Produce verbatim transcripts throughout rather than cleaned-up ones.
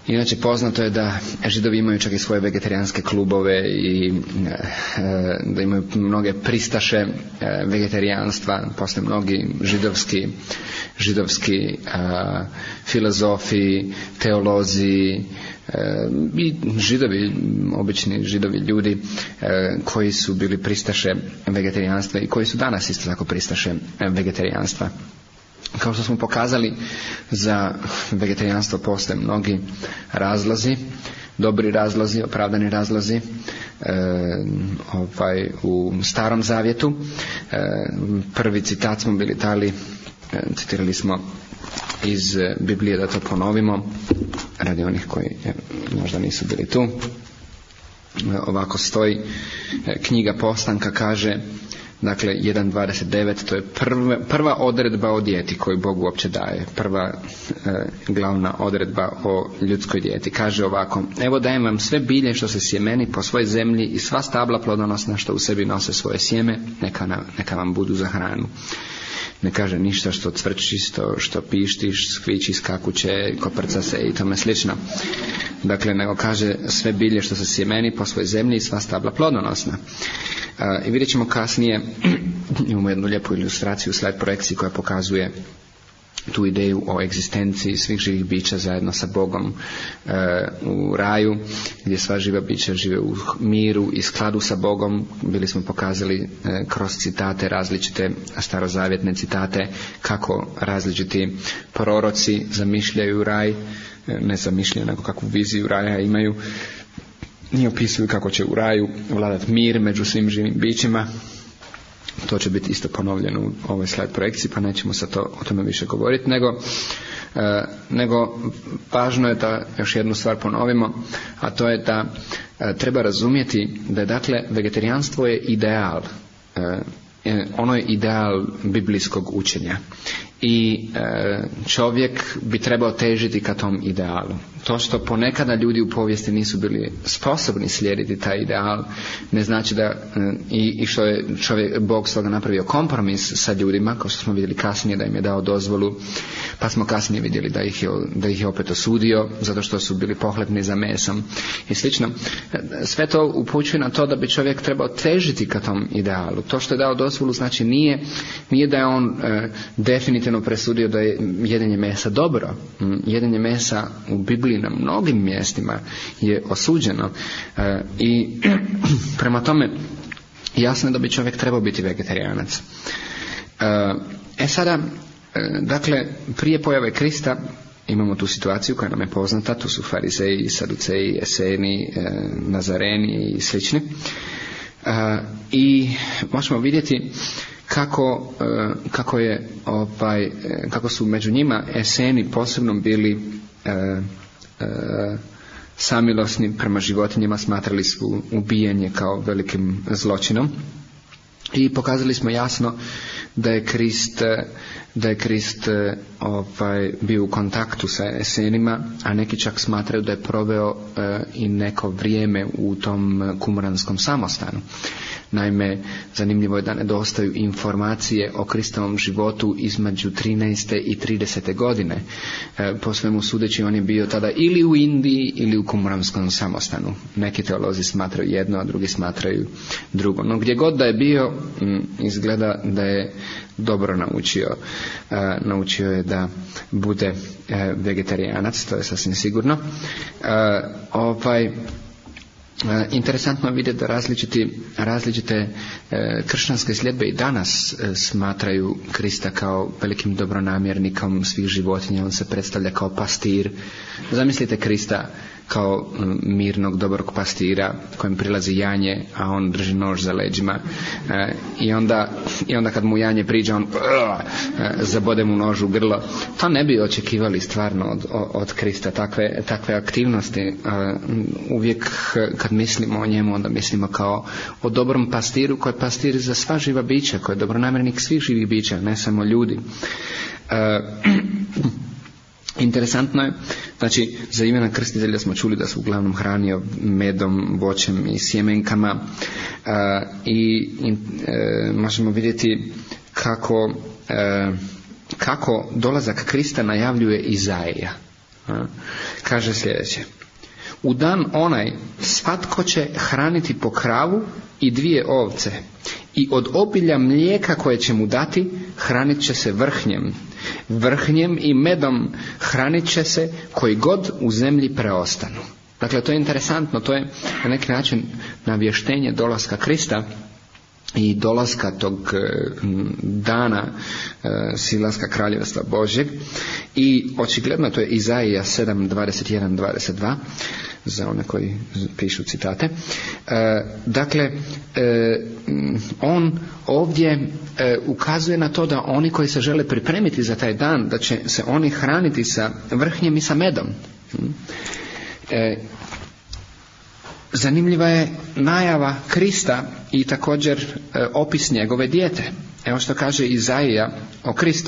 Inače poznato je da Židovi imaju čak i svoje vegetarijanske klubove i da imaju mnoge pristaše vegetarijanstva, postoje mnogi židovski, židovski a, filozofi, teolozi i židovi, obični židovi ljudi koji su bili pristaše vegetarijanstva i koji su danas isto tako pristaše vegetarijanstva. Kao što smo pokazali, za vegetarijanstvo postoje mnogi razlozi, dobri razlozi, opravdani razlozi. E, ovaj, u Starom Zavjetu e, prvi citat smo bili dali, e, citirali smo iz Biblije, da to ponovimo radi onih koji e, možda nisu bili tu. E, ovako stoji, e, knjiga Postanka kaže, dakle jedan dvadeset devet, to je prva, prva odredba o dijeti koju Bog uopće daje, prva e, glavna odredba o ljudskoj dijeti. Kaže ovako: evo dajem vam sve bilje što se sjemeni po svojoj zemlji i sva stabla plodonosna što u sebi nose svoje sjeme, neka, na, neka vam budu za hranu. Ne kaže ništa što cvrči, što, što pišti, skviči, skakuće, koprca se i tome slično. Dakle, nego kaže sve bilje što se sjemeni po svojoj zemlji i sva stabla plodonosna. Uh, I vidjet ćemo kasnije, imamo jednu lijepu ilustraciju, slajd projekciji koja pokazuje tu ideju o egzistenciji svih živih bića zajedno sa Bogom e, u raju, gdje sva živa bića žive u miru i skladu sa Bogom. Bili smo pokazali e, kroz citate, različite starozavjetne citate, kako različiti proroci zamišljaju raj, e, ne zamišljaju, nego kakvu viziju raja imaju, i opisuju kako će u raju vladati mir među svim živim bićima. To će biti isto ponovljeno u ovoj slajd projekciji, pa nećemo sad to, o tome više govoriti, nego, e, nego važno je da još jednu stvar ponovimo, a to je da e, treba razumjeti da je, dakle, vegetarijanstvo je ideal, e, ono je ideal biblijskog učenja i e, čovjek bi trebao težiti ka tom idealu. To što ponekada ljudi u povijesti nisu bili sposobni slijediti taj ideal, ne znači da i, i što je čovjek, Bog stoga napravio kompromis sa ljudima, kao što smo vidjeli kasnije, da im je dao dozvolu, pa smo kasnije vidjeli da ih je, da ih je opet osudio zato što su bili pohlepni za mesom i slično. Sve to upućuje na to da bi čovjek trebao težiti ka tom idealu. To što je dao dozvolu znači nije, nije da je on e, definitivno presudio da je jedenje mesa dobro. Jedenje mesa u Bibliji na mnogim mjestima je osuđeno e, i prema tome jasno je da bi čovjek trebao biti vegetarijanac. E, e sada, e, dakle, prije pojave Krista imamo tu situaciju koja nam je poznata, tu su farizeji, saduceji, eseni, e, nazareni i slični. E, I možemo vidjeti kako, e, kako je ovaj, kako su među njima eseni posebno bili e, E, samilosni prema životinjama, smatrali su ubijanje kao velikim zločinom i pokazali smo jasno da je Krist, da je Krist ovaj, bio u kontaktu sa esenima, a neki čak smatraju da je proveo e, i neko vrijeme u tom kumranskom samostanu. Naime, zanimljivo je da nedostaju informacije o Kristovom životu između trinaeste i tridesete godine. E, po svemu sudeći on je bio tada ili u Indiji ili u kumranskom samostanu. Neki teolozi smatraju jedno, a drugi smatraju drugo. No gdje god da je bio, m, izgleda da je dobro naučio. E, naučio je da bude e, vegetarijanac, to je sasvim sigurno. E, ovaj... Interesantno je vidjeti da različiti, različite e, kršćanske sljedbe i danas e, smatraju Krista kao velikim dobronamjernikom svih životinja. On se predstavlja kao pastir. Zamislite Krista kao m, mirnog, dobrog pastira kojem prilazi janje, a on drži nož za leđima. E, i, onda, I onda kad mu janje priđe, on e, zabode mu nož u grlo. To ne bi očekivali stvarno od, od Krista, takve, takve aktivnosti. E, uvijek kad mislimo o njemu, onda mislimo kao o dobrom pastiru koji je pastir za sva živa bića, koji je dobronamjernik svih živih bića, ne samo ljudi. E, interesantno je, znači za Ivana Krstitelja smo čuli da se uglavnom hranio medom, voćem i sjemenkama e, i e, možemo vidjeti kako, e, kako dolazak Krista najavljuje Izaija. kaže sljedeće: u dan onaj svatko će hraniti po kravu i dvije ovce, i od obilja mlijeka koje će mu dati hranit će se vrhnjem. Vrhnjem i medom hranit će se koji god u zemlji preostanu. Dakle, to je interesantno, to je na neki način navještenje dolaska Krista i dolaska tog dana silaska kraljevstva Božjeg. I očigledno to je Izaija sedam, dvadeset jedan, dvadeset dva, za one koji pišu citate. Dakle, on ovdje ukazuje na to da oni koji se žele pripremiti za taj dan, da će se oni hraniti sa vrhnjem i sa medom. Zanimljiva je najava Krista i također e, opis njegove dijete. Evo što kaže Izaija o Kristu: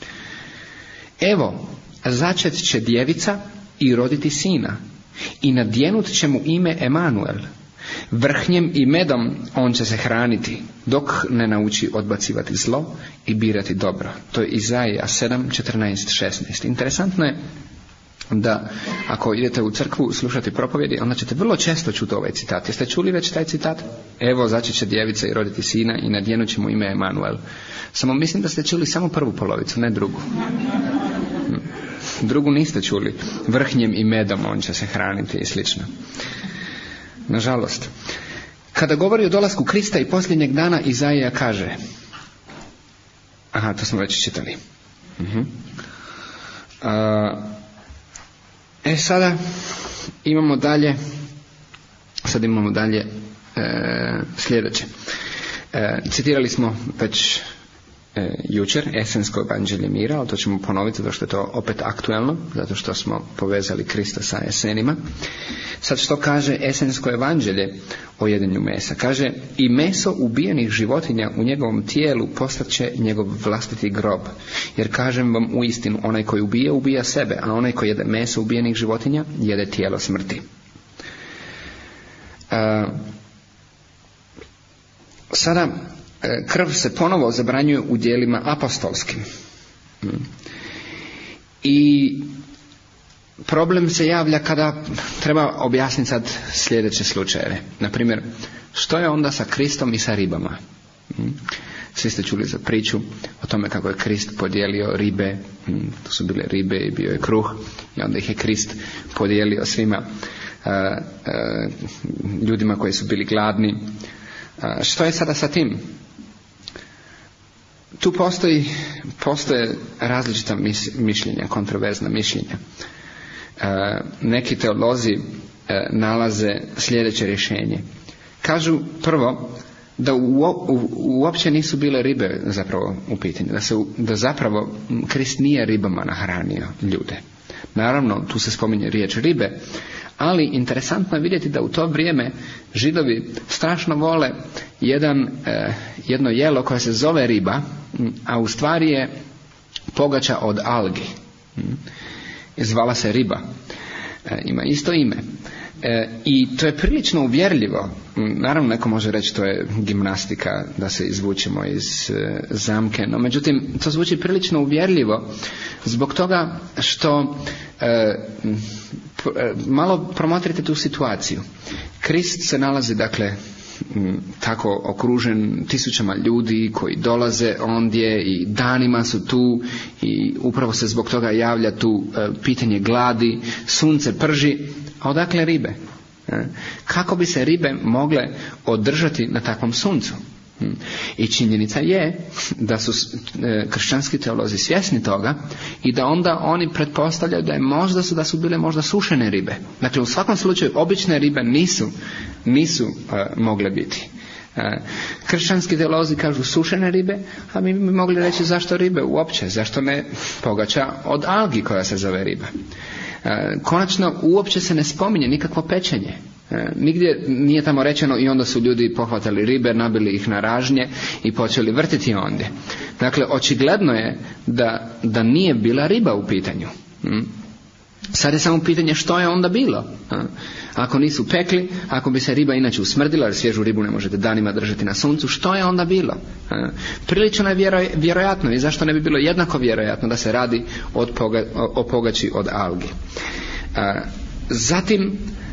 evo, začet će djevica i roditi sina, i nadjenut će mu ime Emanuel. Vrhnjem i medom on će se hraniti, dok ne nauči odbacivati zlo i birati dobro. To je Izaija sedam, četrnaest, šesnaest. Interesantno je da ako idete u crkvu slušati propovjedi, onda ćete vrlo često čuti ovaj citat. Jeste čuli već taj citat? Evo, začet će djevica i roditi sina, i nadjenut će mu ime Emanuel. Samo mislim da ste čuli samo prvu polovicu, ne drugu. Drugu niste čuli. Vrhnjem i medom on će se hraniti i slično. Nažalost. Kada govori o dolasku Krista i posljednjeg dana, Izaija kaže, aha, to smo već čitali. Uh-huh. A, E sada imamo dalje, sad imamo dalje e, sljedeće. E, citirali smo već e, jučer Esensko evanđelje mira, ali to ćemo ponoviti zato što je to opet aktuelno, zato što smo povezali Krista sa esenima. Sad što kaže Esensko evanđelje o jedenju mesa? Kaže: i meso ubijenih životinja u njegovom tijelu postaće njegov vlastiti grob. Jer kažem vam uistinu, onaj koji ubija, ubija sebe, a onaj koji jede meso ubijenih životinja, jede tijelo smrti. E, sada krv se ponovo zabranjuje u djelima apostolskim. I problem se javlja kada treba objasniti sad sljedeće slučajeve. Na primjer, što je onda sa Kristom i sa ribama? Svi ste čuli za priču o tome kako je Krist podijelio ribe, to su bile ribe i bio je kruh, i onda ih je Krist podijelio svima uh, uh, ljudima koji su bili gladni. Uh, što je sada sa tim? Tu postoji, postoje različita mišljenja, kontroverzna mišljenja. E, neki teolozi e, nalaze sljedeće rješenje. Kažu prvo da u, u, uopće nisu bile ribe zapravo u pitanju, da, se, da zapravo Krist nije ribama nahranio ljude. Naravno, tu se spominje riječ ribe, ali interesantno je vidjeti da u to vrijeme Židovi strašno vole jedan, e, jedno jelo koje se zove riba, a u stvari je pogača od algi. Zvala se riba. E, ima isto ime. E, I to je prilično uvjerljivo. Naravno, neko može reći to je gimnastika, da se izvučemo iz e, zamke, no međutim to zvuči prilično uvjerljivo zbog toga što e, p- malo promotrite tu situaciju. Krist se nalazi, dakle, tako okružen tisućama ljudi koji dolaze ondje i danima su tu, i upravo se zbog toga javlja tu e, pitanje gladi, sunce prži, a odakle ribe? E, kako bi se ribe mogle održati na takvom suncu? I činjenica je da su e, kršćanski teolozi svjesni toga i da onda oni pretpostavljaju da je možda su, da su bile možda sušene ribe. Dakle, u svakom slučaju obične ribe nisu, nisu e, mogle biti. E, kršćanski teolozi kažu sušene ribe, a mi bi mogli reći zašto ribe uopće, zašto ne pogača od algi koja se zove riba. E, konačno, uopće se ne spominje nikakvo pečenje. E, nigdje nije tamo rečeno i onda su ljudi pohvatali ribe, nabili ih na ražnje i počeli vrtiti ondje. Dakle, očigledno je da, da nije bila riba u pitanju. Hm? Sad je samo pitanje što je onda bilo. A? Ako nisu pekli, ako bi se riba inače usmrdila, jer svježu ribu ne možete danima držati na suncu, što je onda bilo? A? Prilično je vjeroj, vjerojatno, i zašto ne bi bilo jednako vjerojatno da se radi od poga, o, o pogači od algi. Zatim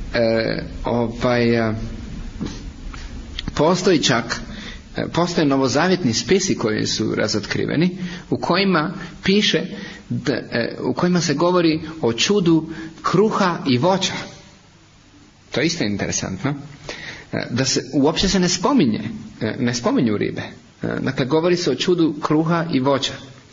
ovaj, postoji čak postoje novozavjetni spisi koji su razotkriveni, u kojima piše da, u kojima se govori o čudu kruha i voća. To je isto interesantno. Da se uopće se ne spominje, ne spominju ribe. Dakle, govori se o čudu kruha i voća.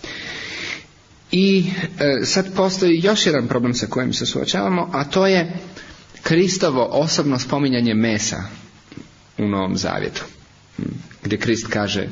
I e, sad postoji još jedan problem sa kojim se suočavamo, a to je Kristovo osobno spominjanje mesa u Novom Zavjetu, gdje Krist kaže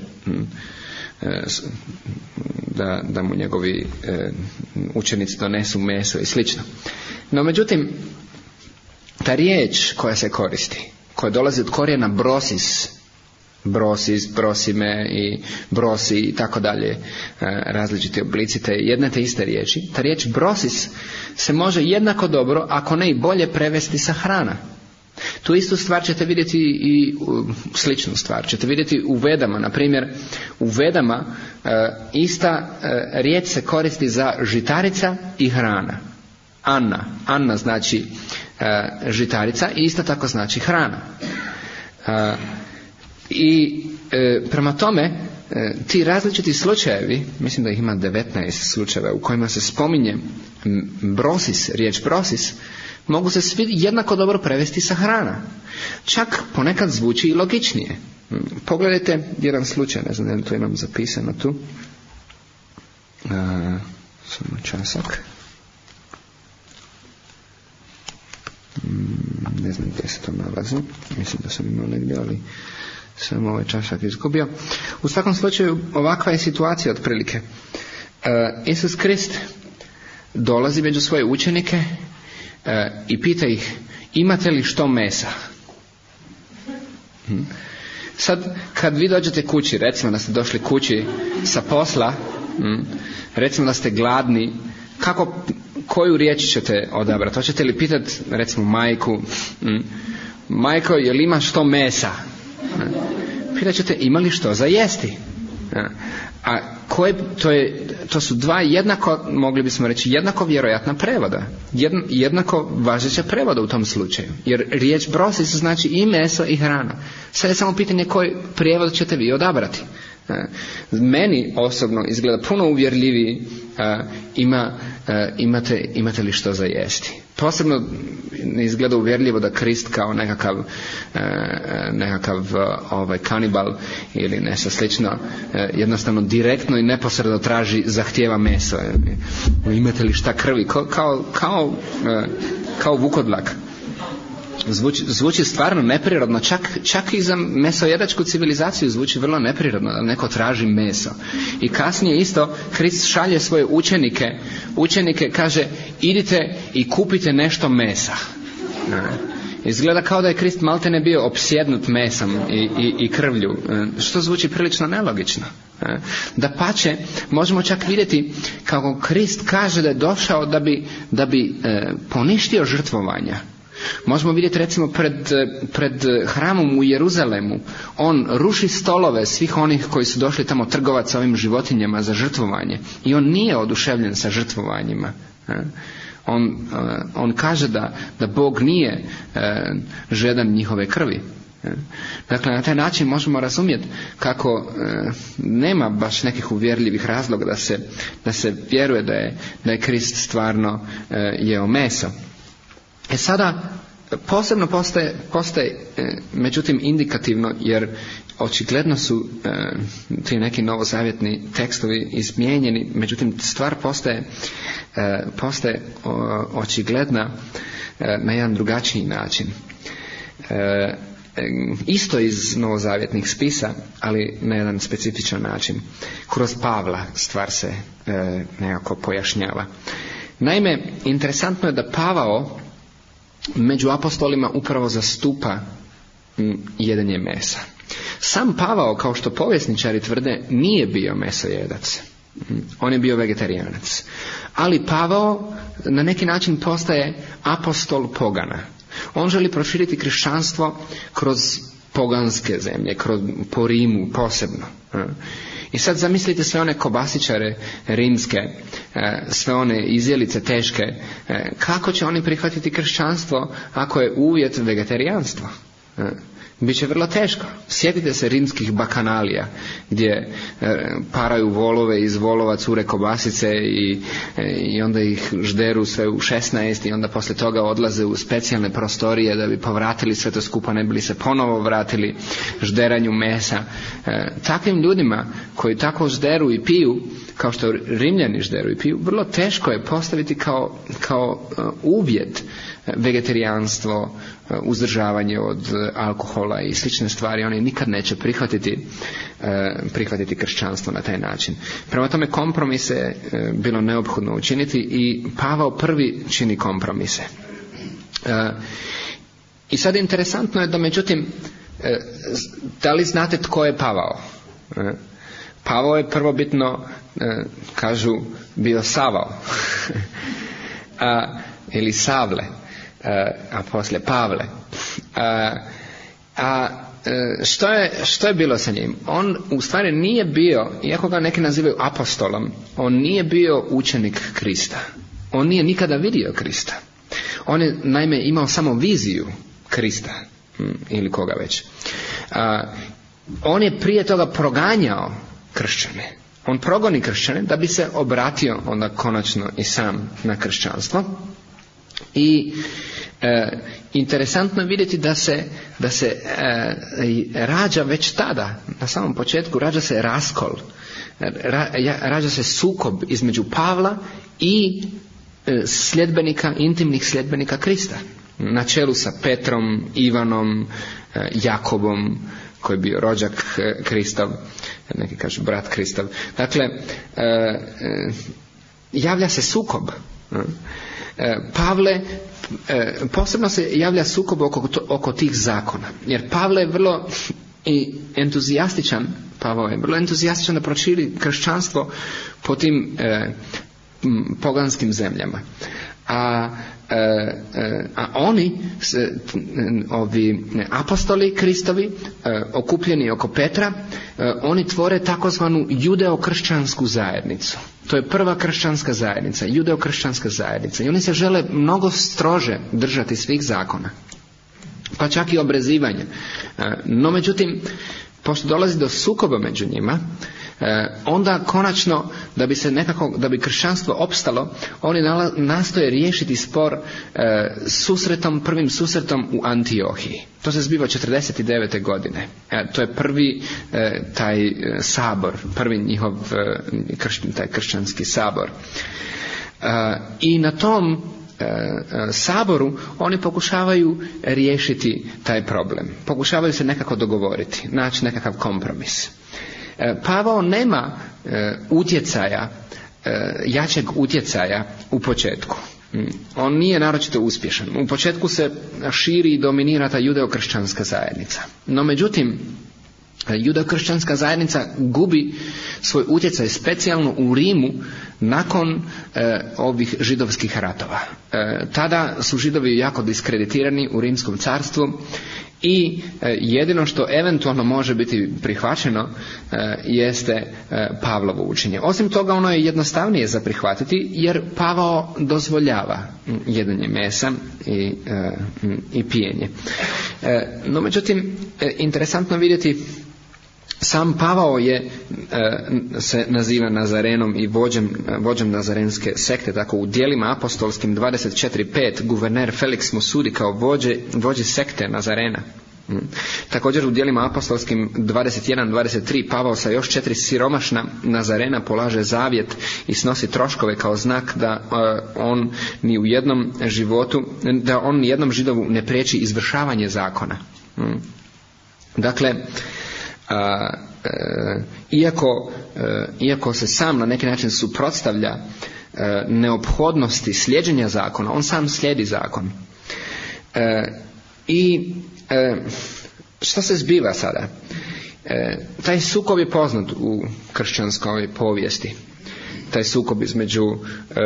da, da mu njegovi učenici donesu meso i slično. No međutim, ta riječ koja se koristi, koja dolazi od korijena brosis, brosis, brosime i brosi i tako dalje, različiti oblici te jedne te iste riječi, ta riječ brosis se može jednako dobro, ako ne i bolje, prevesti sa hrana. Tu istu stvar ćete vidjeti i sličnu stvar ćete vidjeti u Vedama. Na primjer, u Vedama e, ista e, riječ se koristi za žitarica i hrana. Anna. Anna znači e, žitarica i isto tako znači hrana. E, I e, prema tome e, ti različiti slučajevi, mislim da ih ima devetnaest slučajeva u kojima se spominje brosis, riječ brosis, mogu se svi jednako dobro prevesti sa hrana. Čak ponekad zvuči i logičnije. Pogledajte jedan slučaj, ne znam da li to imam zapisano tu. A, samo časak. Ne znam gdje se to nalazi. Mislim da sam imao negdje, ali sam ovaj časak izgubio. U svakom slučaju, ovakva je situacija otprilike. A, Isus Krist dolazi među svoje učenike E, i pita ih, imate li što mesa? Hm. Sad, kad vi dođete kući, recimo da ste došli kući sa posla, hm, recimo da ste gladni, kako, koju riječ ćete odabrati? Hoćete li pitati, recimo, majku, hm, majko, je li ima što mesa? Hm. Pitat ćete, ima li što za jesti? Hm. A koje, to, je, to su dva jednako, mogli bismo reći, jednako vjerojatna prevoda. Jedn, jednako važeća prevoda u tom slučaju. Jer riječ brosis znači i meso i hrana. Sad je samo pitanje koji prijevod ćete vi odabrati. Meni osobno izgleda puno uvjerljiviji ima, imate, imate li što za jesti. Posebno ne izgleda uvjerljivo da Krist kao nekakav, nekakav ovaj, kanibal ili nešto slično jednostavno direktno i neposredno traži, zahtijeva meso. Imate li šta krvi? Kao, kao, kao, kao vukodlak. Zvuči, zvuči stvarno neprirodno, čak, čak i za mesojedačku civilizaciju zvuči vrlo neprirodno da neko traži meso. I kasnije isto Krist šalje svoje učenike, učenike kaže, idite i kupite nešto mesa. Izgleda kao da je Krist maltene bio opsjednut mesom i, i, i krvlju, što zvuči prilično nelogično. Dapače, možemo čak vidjeti kako Krist kaže da je došao da bi, da bi e, poništio žrtvovanja. Možemo vidjeti recimo pred, pred hramom u Jeruzalemu, on ruši stolove svih onih koji su došli tamo trgovati sa ovim životinjama za žrtvovanje, i on nije oduševljen sa žrtvovanjima. On, on kaže da, da Bog nije žedan njihove krvi. Dakle, na taj način možemo razumjeti kako nema baš nekih uvjerljivih razloga da se, da se vjeruje da je, da je Krist stvarno jeo meso. E sada, posebno postaje, postaje e, međutim indikativno, jer očigledno su e, ti neki novozavjetni tekstovi izmijenjeni, međutim stvar postaje, e, postaje o, očigledna e, na jedan drugačiji način. E, isto iz novozavjetnih spisa, ali na jedan specifičan način. Kroz Pavla stvar se e, nekako pojašnjava. Naime, interesantno je da Pavao među apostolima upravo zastupa jedenje mesa. Sam Pavao, kao što povjesničari tvrde, nije bio mesojedac. On je bio vegetarijanac. Ali Pavao na neki način postaje apostol pogana. On želi proširiti kršćanstvo kroz poganske zemlje, kroz, po Rimu posebno. I sad zamislite sve one kobasičare rimske, sve one izjelice teške, kako će oni prihvatiti kršćanstvo ako je uvjet vegetarijanstvo? Biće vrlo teško. Sjetite se rimskih bakanalija gdje paraju volove, iz volova cure kobasice i, i onda ih žderu sve u šesnaest i onda poslije toga odlaze u specijalne prostorije da bi povratili sve to skupa, ne bili se ponovo vratili žderanju mesa. Takvim ljudima koji tako žderu i piju, kao što Rimljani žderu i piju, vrlo teško je postaviti kao, kao uvjet vegetarijanstvo, uzdržavanje od alkohola i slične stvari. Oni nikad neće prihvatiti prihvatiti kršćanstvo na taj način. Prema tome kompromise bilo neophodno učiniti i Pavao prvi čini kompromise. I sad interesantno je da međutim, da li znate tko je Pavao? Pavao je prvobitno, kažu, bio Savao a, ili Savle, a, a poslije Pavle. A, a što je, što je bilo sa njim? On u stvari nije bio, iako ga neki nazivaju apostolom, on nije bio učenik Krista. On nije nikada vidio Krista. On je naime imao samo viziju Krista ili koga već. A, on je prije toga proganjao kršćane. On progoni kršćane da bi se obratio onda konačno i sam na kršćanstvo. I e, interesantno je vidjeti da se, da se e, rađa već tada, na samom početku, rađa se raskol, ra, rađa se sukob između Pavla i e, sljedbenika, intimnih sljedbenika Krista. Na čelu sa Petrom, Ivanom, e, Jakobom, koji je bio rođak Kristov, neki kažu brat Kristov. Dakle, e, e, javlja se sukob. E, Pavle, e, posebno se javlja sukob oko, oko tih zakona. Jer Pavle je vrlo i entuzijastičan, Pavao je vrlo entuzijastičan da proširi kršćanstvo po tim e, poganskim zemljama. A a oni, ovi apostoli Kristovi, okupljeni oko Petra, oni tvore takozvanu judeokršćansku zajednicu. To je prva kršćanska zajednica, judeokršćanska zajednica. I oni se žele mnogo strože držati svih zakona, pa čak i obrezivanja. No međutim, pošto dolazi do sukoba među njima, onda konačno, da bi se nekako, da bi kršćanstvo opstalo, oni nastoje riješiti spor e, susretom, prvim susretom u Antiohiji. To se zbiva četrdeset devete godine. E, to je prvi e, taj e, sabor, prvi njihov e, krš, taj kršćanski sabor. E, I na tom e, e, saboru oni pokušavaju riješiti taj problem. Pokušavaju se nekako dogovoriti, naći nekakav kompromis. Pavao nema e, utjecaja, e, jačeg utjecaja u početku. On nije naročito uspješan. U početku se širi i dominira ta judeokršćanska zajednica. No međutim, judeokršćanska zajednica gubi svoj utjecaj specijalno u Rimu nakon e, ovih židovskih ratova. E, tada su Židovi jako diskreditirani u Rimskom carstvu i e, jedino što eventualno može biti prihvaćeno e, jeste e, Pavlovo učenje. Osim toga, ono je jednostavnije za prihvatiti jer Pavao dozvoljava jedenje mesa i, e, i pijenje. E, no međutim, e, interesantno vidjeti, sam Pavao je, e, se naziva Nazarenom i vođem, vođem nazarenske sekte. Tako u djelima apostolskim dvadeset četiri pet guverner Felix mu sudi kao vođe, vođe sekte Nazarena. Mm. Također u djelima apostolskim dvadeset jedan dvadeset tri Pavao sa još četiri siromašna Nazarena polaže zavjet i snosi troškove kao znak da uh, on ni u jednom životu, da on ni jednom Židovu ne priječi izvršavanje zakona. Mm. Dakle, A, e, iako, e, iako se sam na neki način suprotstavlja e, neophodnosti slijeđenja zakona, on sam slijedi zakon. E, I e, što se zbiva sada? E, taj sukob je poznat u kršćanskoj povijesti. taj sukob između uh,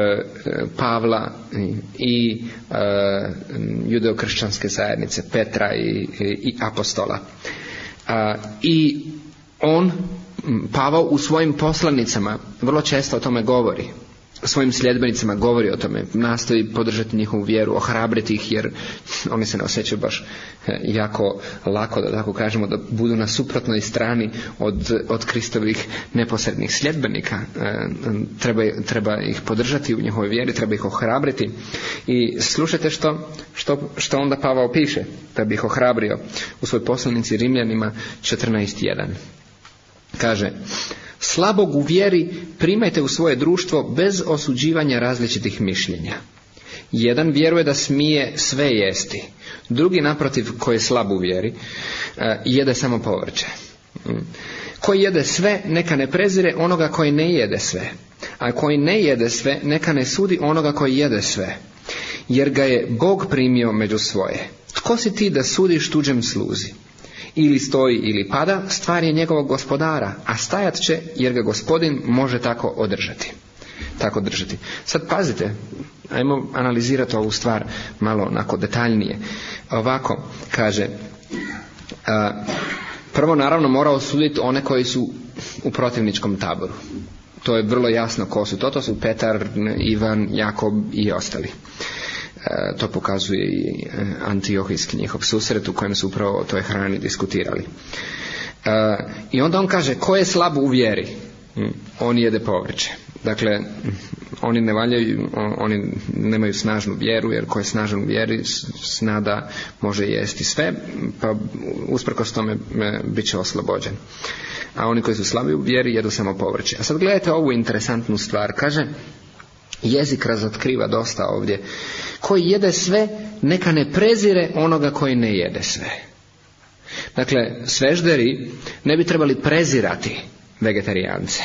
Pavla i, i uh, judeokršćanske zajednice, Petra i, i, i apostola. Uh, I on, Pavao, u svojim poslanicama vrlo često o tome govori. Svojim sljedbenicima govori o tome, nastoji podržati njihovu vjeru, ohrabriti ih, jer oni se ne osjećaju baš jako lako, da tako kažemo, da budu na suprotnoj strani od, od Kristovih neposrednih sljedbenika. Treba, treba ih podržati u njihovoj vjeri, treba ih ohrabriti. I slušajte što, što, što onda Pavao piše, da bi ih ohrabrio u svojoj poslanici Rimljanima četrnaest jedan. Kaže: slabog u vjeri primajte u svoje društvo bez osuđivanja različitih mišljenja. Jedan vjeruje da smije sve jesti, drugi naprotiv, koji je slab u vjeri, jede samo povrće. Koji jede sve, neka ne prezire onoga koji ne jede sve, a koji ne jede sve, neka ne sudi onoga koji jede sve, jer ga je Bog primio među svoje. Tko si ti da sudiš tuđem sluzi? Ili stoji ili pada, stvar je njegovog gospodara, a stajat će jer ga Gospodin može tako održati. Tako držati. Sad pazite, ajmo analizirati ovu stvar malo onako detaljnije. Ovako kaže, a, prvo naravno mora osuditi one koji su u protivničkom taboru. To je vrlo jasno ko su to, to su Petar, Ivan, Jakob i ostali. To pokazuje i Antiohijski njihov susret u kojem su upravo o toj hrani diskutirali. I onda on kaže, ko je slab u vjeri? On jede povrće. Dakle, oni ne valjaju, oni nemaju snažnu vjeru, jer ko je snažan u vjeri zna da može jesti sve, pa usprkos tome bit će oslobođen. A oni koji su slabi u vjeri jedu samo povrće. A sad gledajte ovu interesantnu stvar. Kaže, jezik razotkriva dosta ovdje. Koji jede sve, neka ne prezire onoga koji ne jede sve. Dakle, svežderi ne bi trebali prezirati vegetarijance.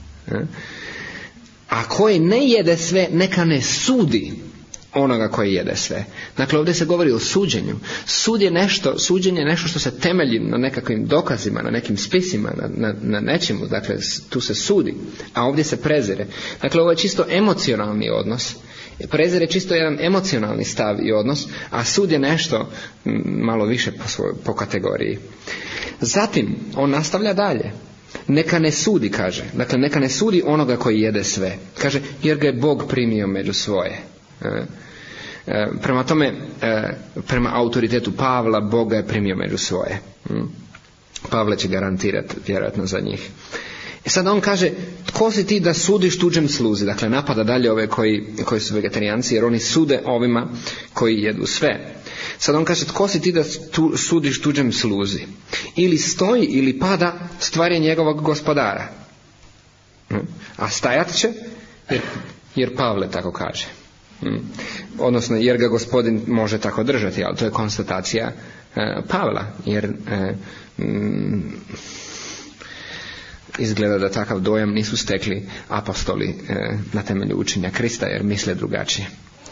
A koji ne jede sve, neka ne sudi onoga koji jede sve. Dakle, ovdje se govori o suđenju. Sud je nešto, suđenje je nešto što se temelji na nekakvim dokazima, na nekim spisima, na, na, na nečemu. Dakle, tu se sudi, a ovdje se prezire. Dakle, ovo je čisto emocionalni odnos. Prezir je čisto jedan emocionalni stav i odnos, a sud je nešto malo više po, svoj, po kategoriji. Zatim, on nastavlja dalje. Neka ne sudi, kaže. Dakle, neka ne sudi onoga koji jede sve. Kaže, jer ga je Bog primio među svoje. Prema tome, prema autoritetu Pavla, Bog ga je primio među svoje. Pavle će garantirati vjerojatno za njih. I sad on kaže, tko si ti da sudiš tuđem sluzi? Dakle, napada dalje ove koji, koji su vegetarijanci, jer oni sude ovima koji jedu sve. Sad on kaže, tko si ti da tu, sudiš tuđem sluzi? Ili stoji ili pada, stvar je njegovog gospodara. A stajat će, jer, jer Pavle tako kaže. Odnosno, jer ga Gospodin može tako držati, ali to je konstatacija e, Pavla, jer e, m, izgleda da takav dojam nisu stekli apostoli e, na temelju učenja Krista, jer misle drugačije.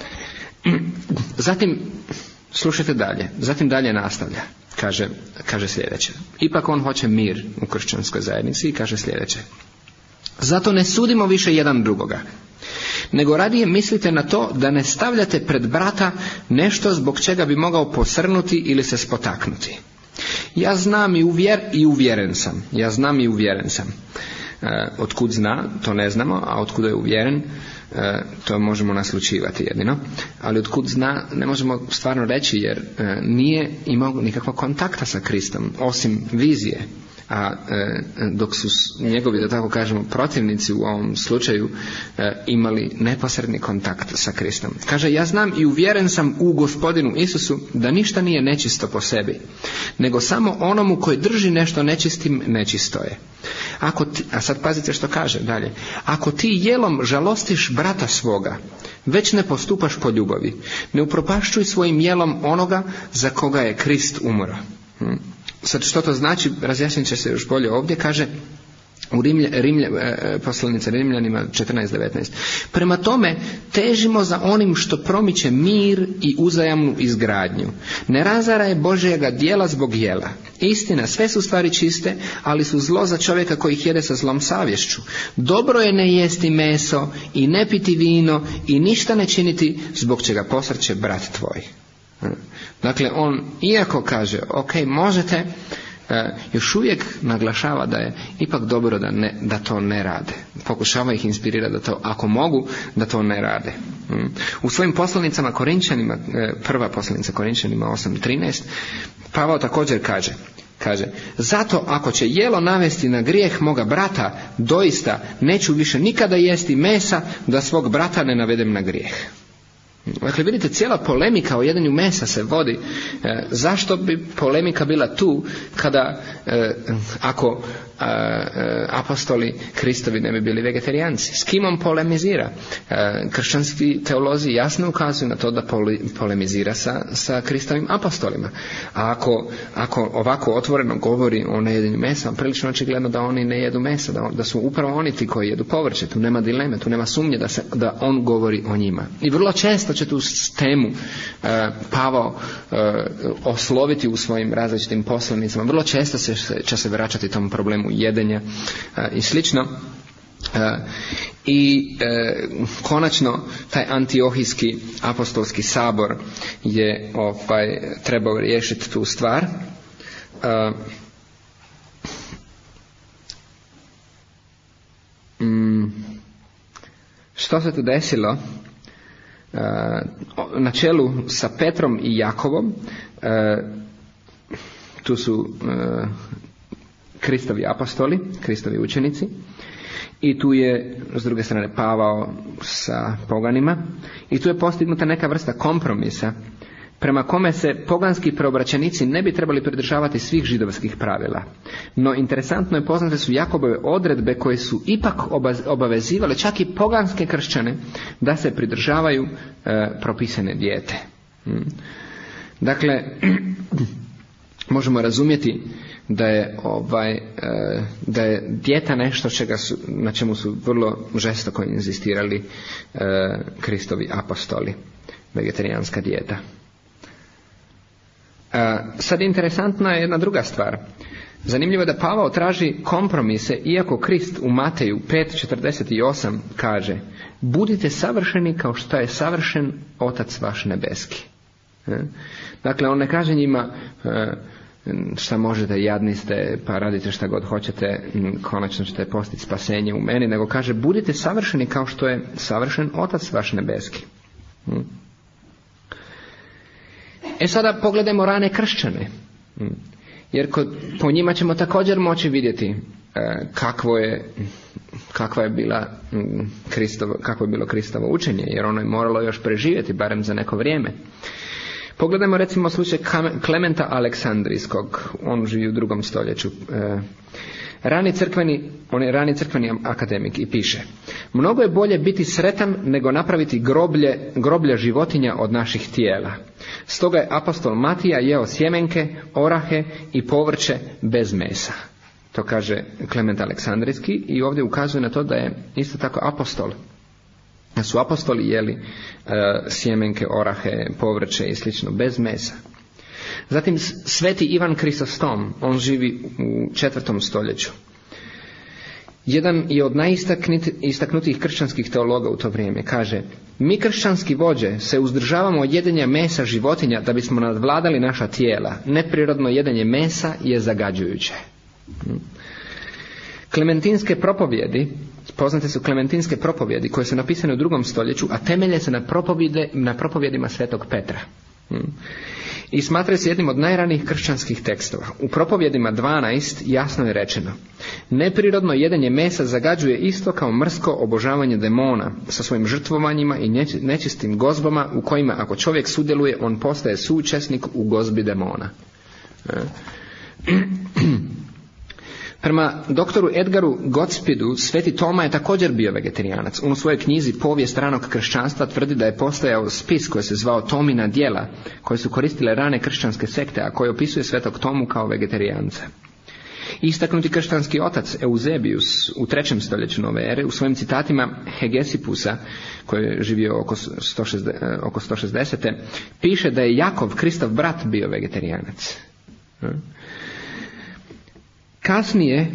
Zatim, slušajte dalje, zatim dalje nastavlja, kaže, kaže sljedeće. Ipak on hoće mir u kršćanskoj zajednici i kaže sljedeće. Zato ne sudimo više jedan drugoga, nego radije mislite na to da ne stavljate pred brata nešto zbog čega bi mogao posrnuti ili se spotaknuti. Ja znam i, uvjer, i uvjeren sam. Ja znam i uvjeren sam. E, otkud zna, to ne znamo, a otkud je uvjeren, e, to možemo naslučivati jedino. Ali otkud zna, ne možemo stvarno reći, jer e, nije imao nikakvog kontakta sa Kristom, osim vizije. A e, dok su njegovi, da tako kažemo, protivnici u ovom slučaju e, imali neposredni kontakt sa Kristom. Kaže, ja znam i uvjeren sam u Gospodinu Isusu da ništa nije nečisto po sebi, nego samo onomu koji drži nešto nečistim, nečisto je. Ako ti, a sad pazite što kaže dalje. Ako ti jelom žalostiš brata svoga, već ne postupaš po ljubavi. Ne upropašćuj svojim jelom onoga za koga je Krist umro. Hm? Sad što to znači, razjasnit će se još bolje ovdje, kaže u Rimlja, Rimlja, poslanica Rimljanima četrnaest devetnaest. Prema tome, težimo za onim što promiče mir i uzajamnu izgradnju. Ne razaraj Božjega djela zbog jela. Istina, sve su stvari čiste, ali su zlo za čovjeka koji ih jede sa zlom savješću. Dobro je ne jesti meso i ne piti vino i ništa ne činiti zbog čega posrće brat tvoj. Dakle, on iako kaže, ok, možete, još uvijek naglašava da je ipak dobro da, ne, da to ne rade. Pokušava ih inspirirati da to, ako mogu, da to ne rade. U svojim poslanicama Korinčanima, prva poslanica Korinčanima osam trinaest, Pavao također kaže, kaže, zato ako će jelo navesti na grijeh moga brata, doista neću više nikada jesti mesa da svog brata ne navedem na grijeh. Dakle, vidite, cijela polemika o jedanju mesa se vodi. E, zašto bi polemika bila tu kada e, ako e, apostoli Kristovi ne bi bili vegetarijanci? S kim on polemizira? E, kršćanski teolozi jasno ukazuju na to da poli, polemizira sa, sa Kristovim apostolima. A ako, ako ovako otvoreno govori o nejedanju mesa, prilično očigledno da oni ne jedu mesa, da, da su upravo oni ti koji jedu povrće. Tu nema dileme, tu nema sumnje da, se, da on govori o njima. I vrlo često će tu temu uh, Pavao uh, osloviti u svojim različitim poslanicama. Vrlo često se, će se vraćati tom problemu jedenja uh, i slično. Uh, I uh, konačno taj antiohijski apostolski sabor je ovaj, trebao riješiti tu stvar. Uh, mm, što se tu desilo? Na čelu sa Petrom i Jakovom, tu su Kristovi apostoli, Kristovi učenici, i tu je s druge strane Pavao sa poganima, i tu je postignuta neka vrsta kompromisa prema kome se poganski preobraćenici ne bi trebali pridržavati svih židovskih pravila. No interesantno je, poznate su Jakobove odredbe koje su ipak obavezivale čak i poganske kršćane da se pridržavaju e, propisane dijete. Hmm. Dakle, možemo razumjeti da je ovaj e, da je dijeta nešto čega su, na čemu su vrlo žestoko inzistirali e, Kristovi apostoli, vegetarijanska dijeta. Uh, sad interesantna je jedna druga stvar. Zanimljivo je da Pavao traži kompromise, iako Krist u Mateju pet četrdeset osam kaže: budite savršeni kao što je savršen Otac vaš nebeski. Uh, dakle, on ne kaže njima uh, šta možete, jadni ste, pa radite šta god hoćete, konačno ćete postiti spasenje u meni, nego kaže: budite savršeni kao što je savršen Otac vaš nebeski. Uh. E sada pogledajmo rane kršćane, jer kod, po njima ćemo također moći vidjeti e, kakvo je, kakva je bila Kristovo, kakvo je bilo Kristovo učenje, jer ono je moralo još preživjeti barem za neko vrijeme. Pogledajmo recimo slučaj Klementa Aleksandrijskog, on živi u drugom stoljeću. E, Rani crkveni, on je rani crkveni akademik i piše: mnogo je bolje biti sretan nego napraviti groblje, groblje životinja od naših tijela. Stoga je apostol Matija jeo sjemenke, orahe i povrće bez mesa. To kaže Klement Aleksandrijski i ovdje ukazuje na to da je isto tako apostol. Da su apostoli jeli uh, sjemenke, orahe, povrće i slično bez mesa. Zatim sveti Ivan Krisostom, on živi u četvrtom stoljeću. Jedan je od najistaknutijih kršćanskih teologa u to vrijeme. Kaže: mi kršćanski vođe se uzdržavamo od jedenja mesa životinja da bismo nadvladali naša tijela. Neprirodno jedenje mesa je zagađujuće. Klementinske propovjedi, poznate su klementinske propovjedi koje su napisane u drugom stoljeću, a temelje se na, na propovjedima svetog Petra. I smatraju se jednim od najranijih kršćanskih tekstova. U propovjedima dvanaest jasno je rečeno: neprirodno jedenje mesa zagađuje isto kao mrsko obožavanje demona sa svojim žrtvovanjima i nečistim gozbama u kojima ako čovjek sudjeluje, on postaje suučesnik u gozbi demona. Prema doktoru Edgaru Gottspidu, sveti Toma je također bio vegetarijanac. On u svojoj knjizi Povijest ranog kršćanstva tvrdi da je postojao spis koji se zvao Tomina djela, koje su koristile rane kršćanske sekte, a koji opisuje svetog Tomu kao vegetarijanca. Istaknuti kršćanski otac Eusebius u trećem stoljeću nove ere u svojim citatima Hegesipusa, koji je živio oko sto šezdeset, oko sto šezdeset. piše da je Jakov, Kristov brat, bio vegetarijanac. Kasnije,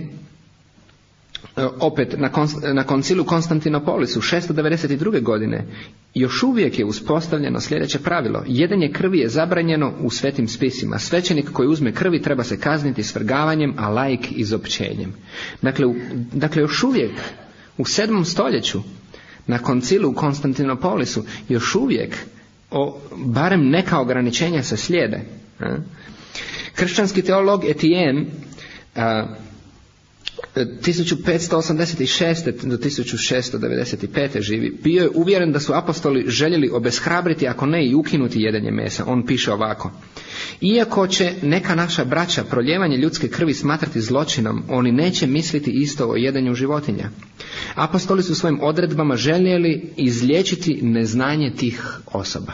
opet na, konst, na koncilu Konstantinopolisu šesto devedeset druge. godine još uvijek je uspostavljeno sljedeće pravilo: jedenje krvi je zabranjeno u svetim spisima. Svećenik koji uzme krvi treba se kazniti svrgavanjem, a laik izopćenjem. Dakle, u, dakle još uvijek u sedmom stoljeću na koncilu u Konstantinopolisu još uvijek o, barem neka ograničenja se slijede. A? Kršćanski teolog Etienne a, tisuću petsto osamdeset šeste. do tisuću šesto devedeset pete. živi, bio je uvjeren da su apostoli željeli obeshrabriti, ako ne i ukinuti jedenje mesa. On piše ovako: iako će neka naša braća proljevanje ljudske krvi smatrati zločinom, oni neće misliti isto o jedenju životinja. Apostoli su svojim odredbama željeli izliječiti neznanje tih osoba.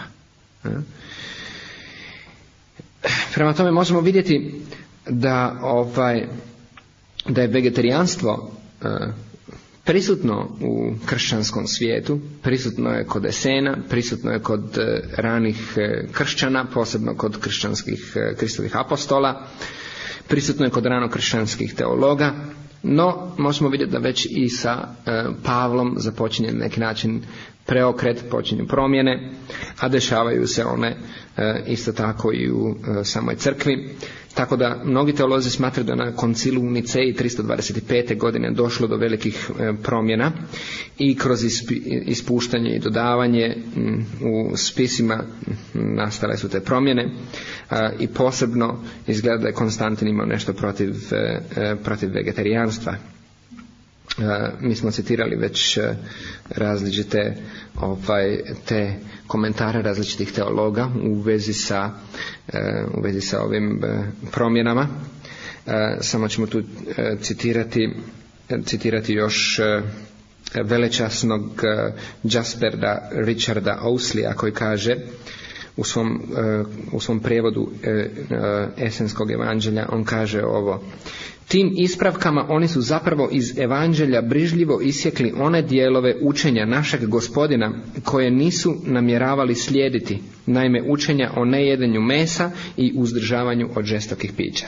Prema tome možemo vidjeti da ovaj da je vegetarijanstvo e, prisutno u kršćanskom svijetu, prisutno je kod Esena, prisutno je kod e, ranih e, kršćana, posebno kod kršćanskih e, Kristovih apostola, prisutno je kod ranokršćanskih teologa, no možemo vidjeti da već i sa e, Pavlom započinje na neki način preokret, počinju promjene, a dešavaju se one e, isto tako i u e, samoj crkvi. Tako da mnogi teolozi smatraju da na koncilu u Niceji tristo dvadeset pete. godine došlo do velikih e, promjena i kroz ispi, ispuštanje i dodavanje m, u spisima m, nastale su te promjene a, i posebno izgleda da je Konstantin imao nešto protiv, e, e, protiv vegetarijanstva. Uh, mi smo citirali već uh, različite ovaj, te komentare različitih teologa u vezi sa, uh, u vezi sa ovim uh, promjenama. Uh, samo ćemo tu uh, citirati, citirati još uh, velečasnog uh, Jasperda Richarda Ousleya koji kaže u svom, uh, u svom prijevodu uh, uh, Esenskog evanđelja, on kaže ovo: tim ispravkama oni su zapravo iz evanđelja brižljivo isjekli one dijelove učenja našeg Gospodina koje nisu namjeravali slijediti, naime učenja o nejedenju mesa i uzdržavanju od žestokih pića.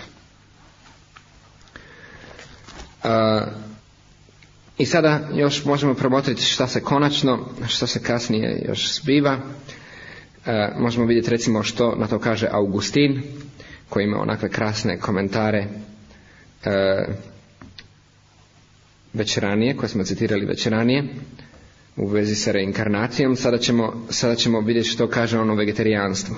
Uh, I sada još možemo promotriti šta se konačno, što se kasnije još zbiva. Uh, možemo vidjeti recimo što na to kaže Augustin, koji ima onakve krasne komentare E, već ranije, koje smo citirali već ranije u vezi sa reinkarnacijom. Sada ćemo, sada ćemo vidjeti što kaže on o vegetarijanstvu.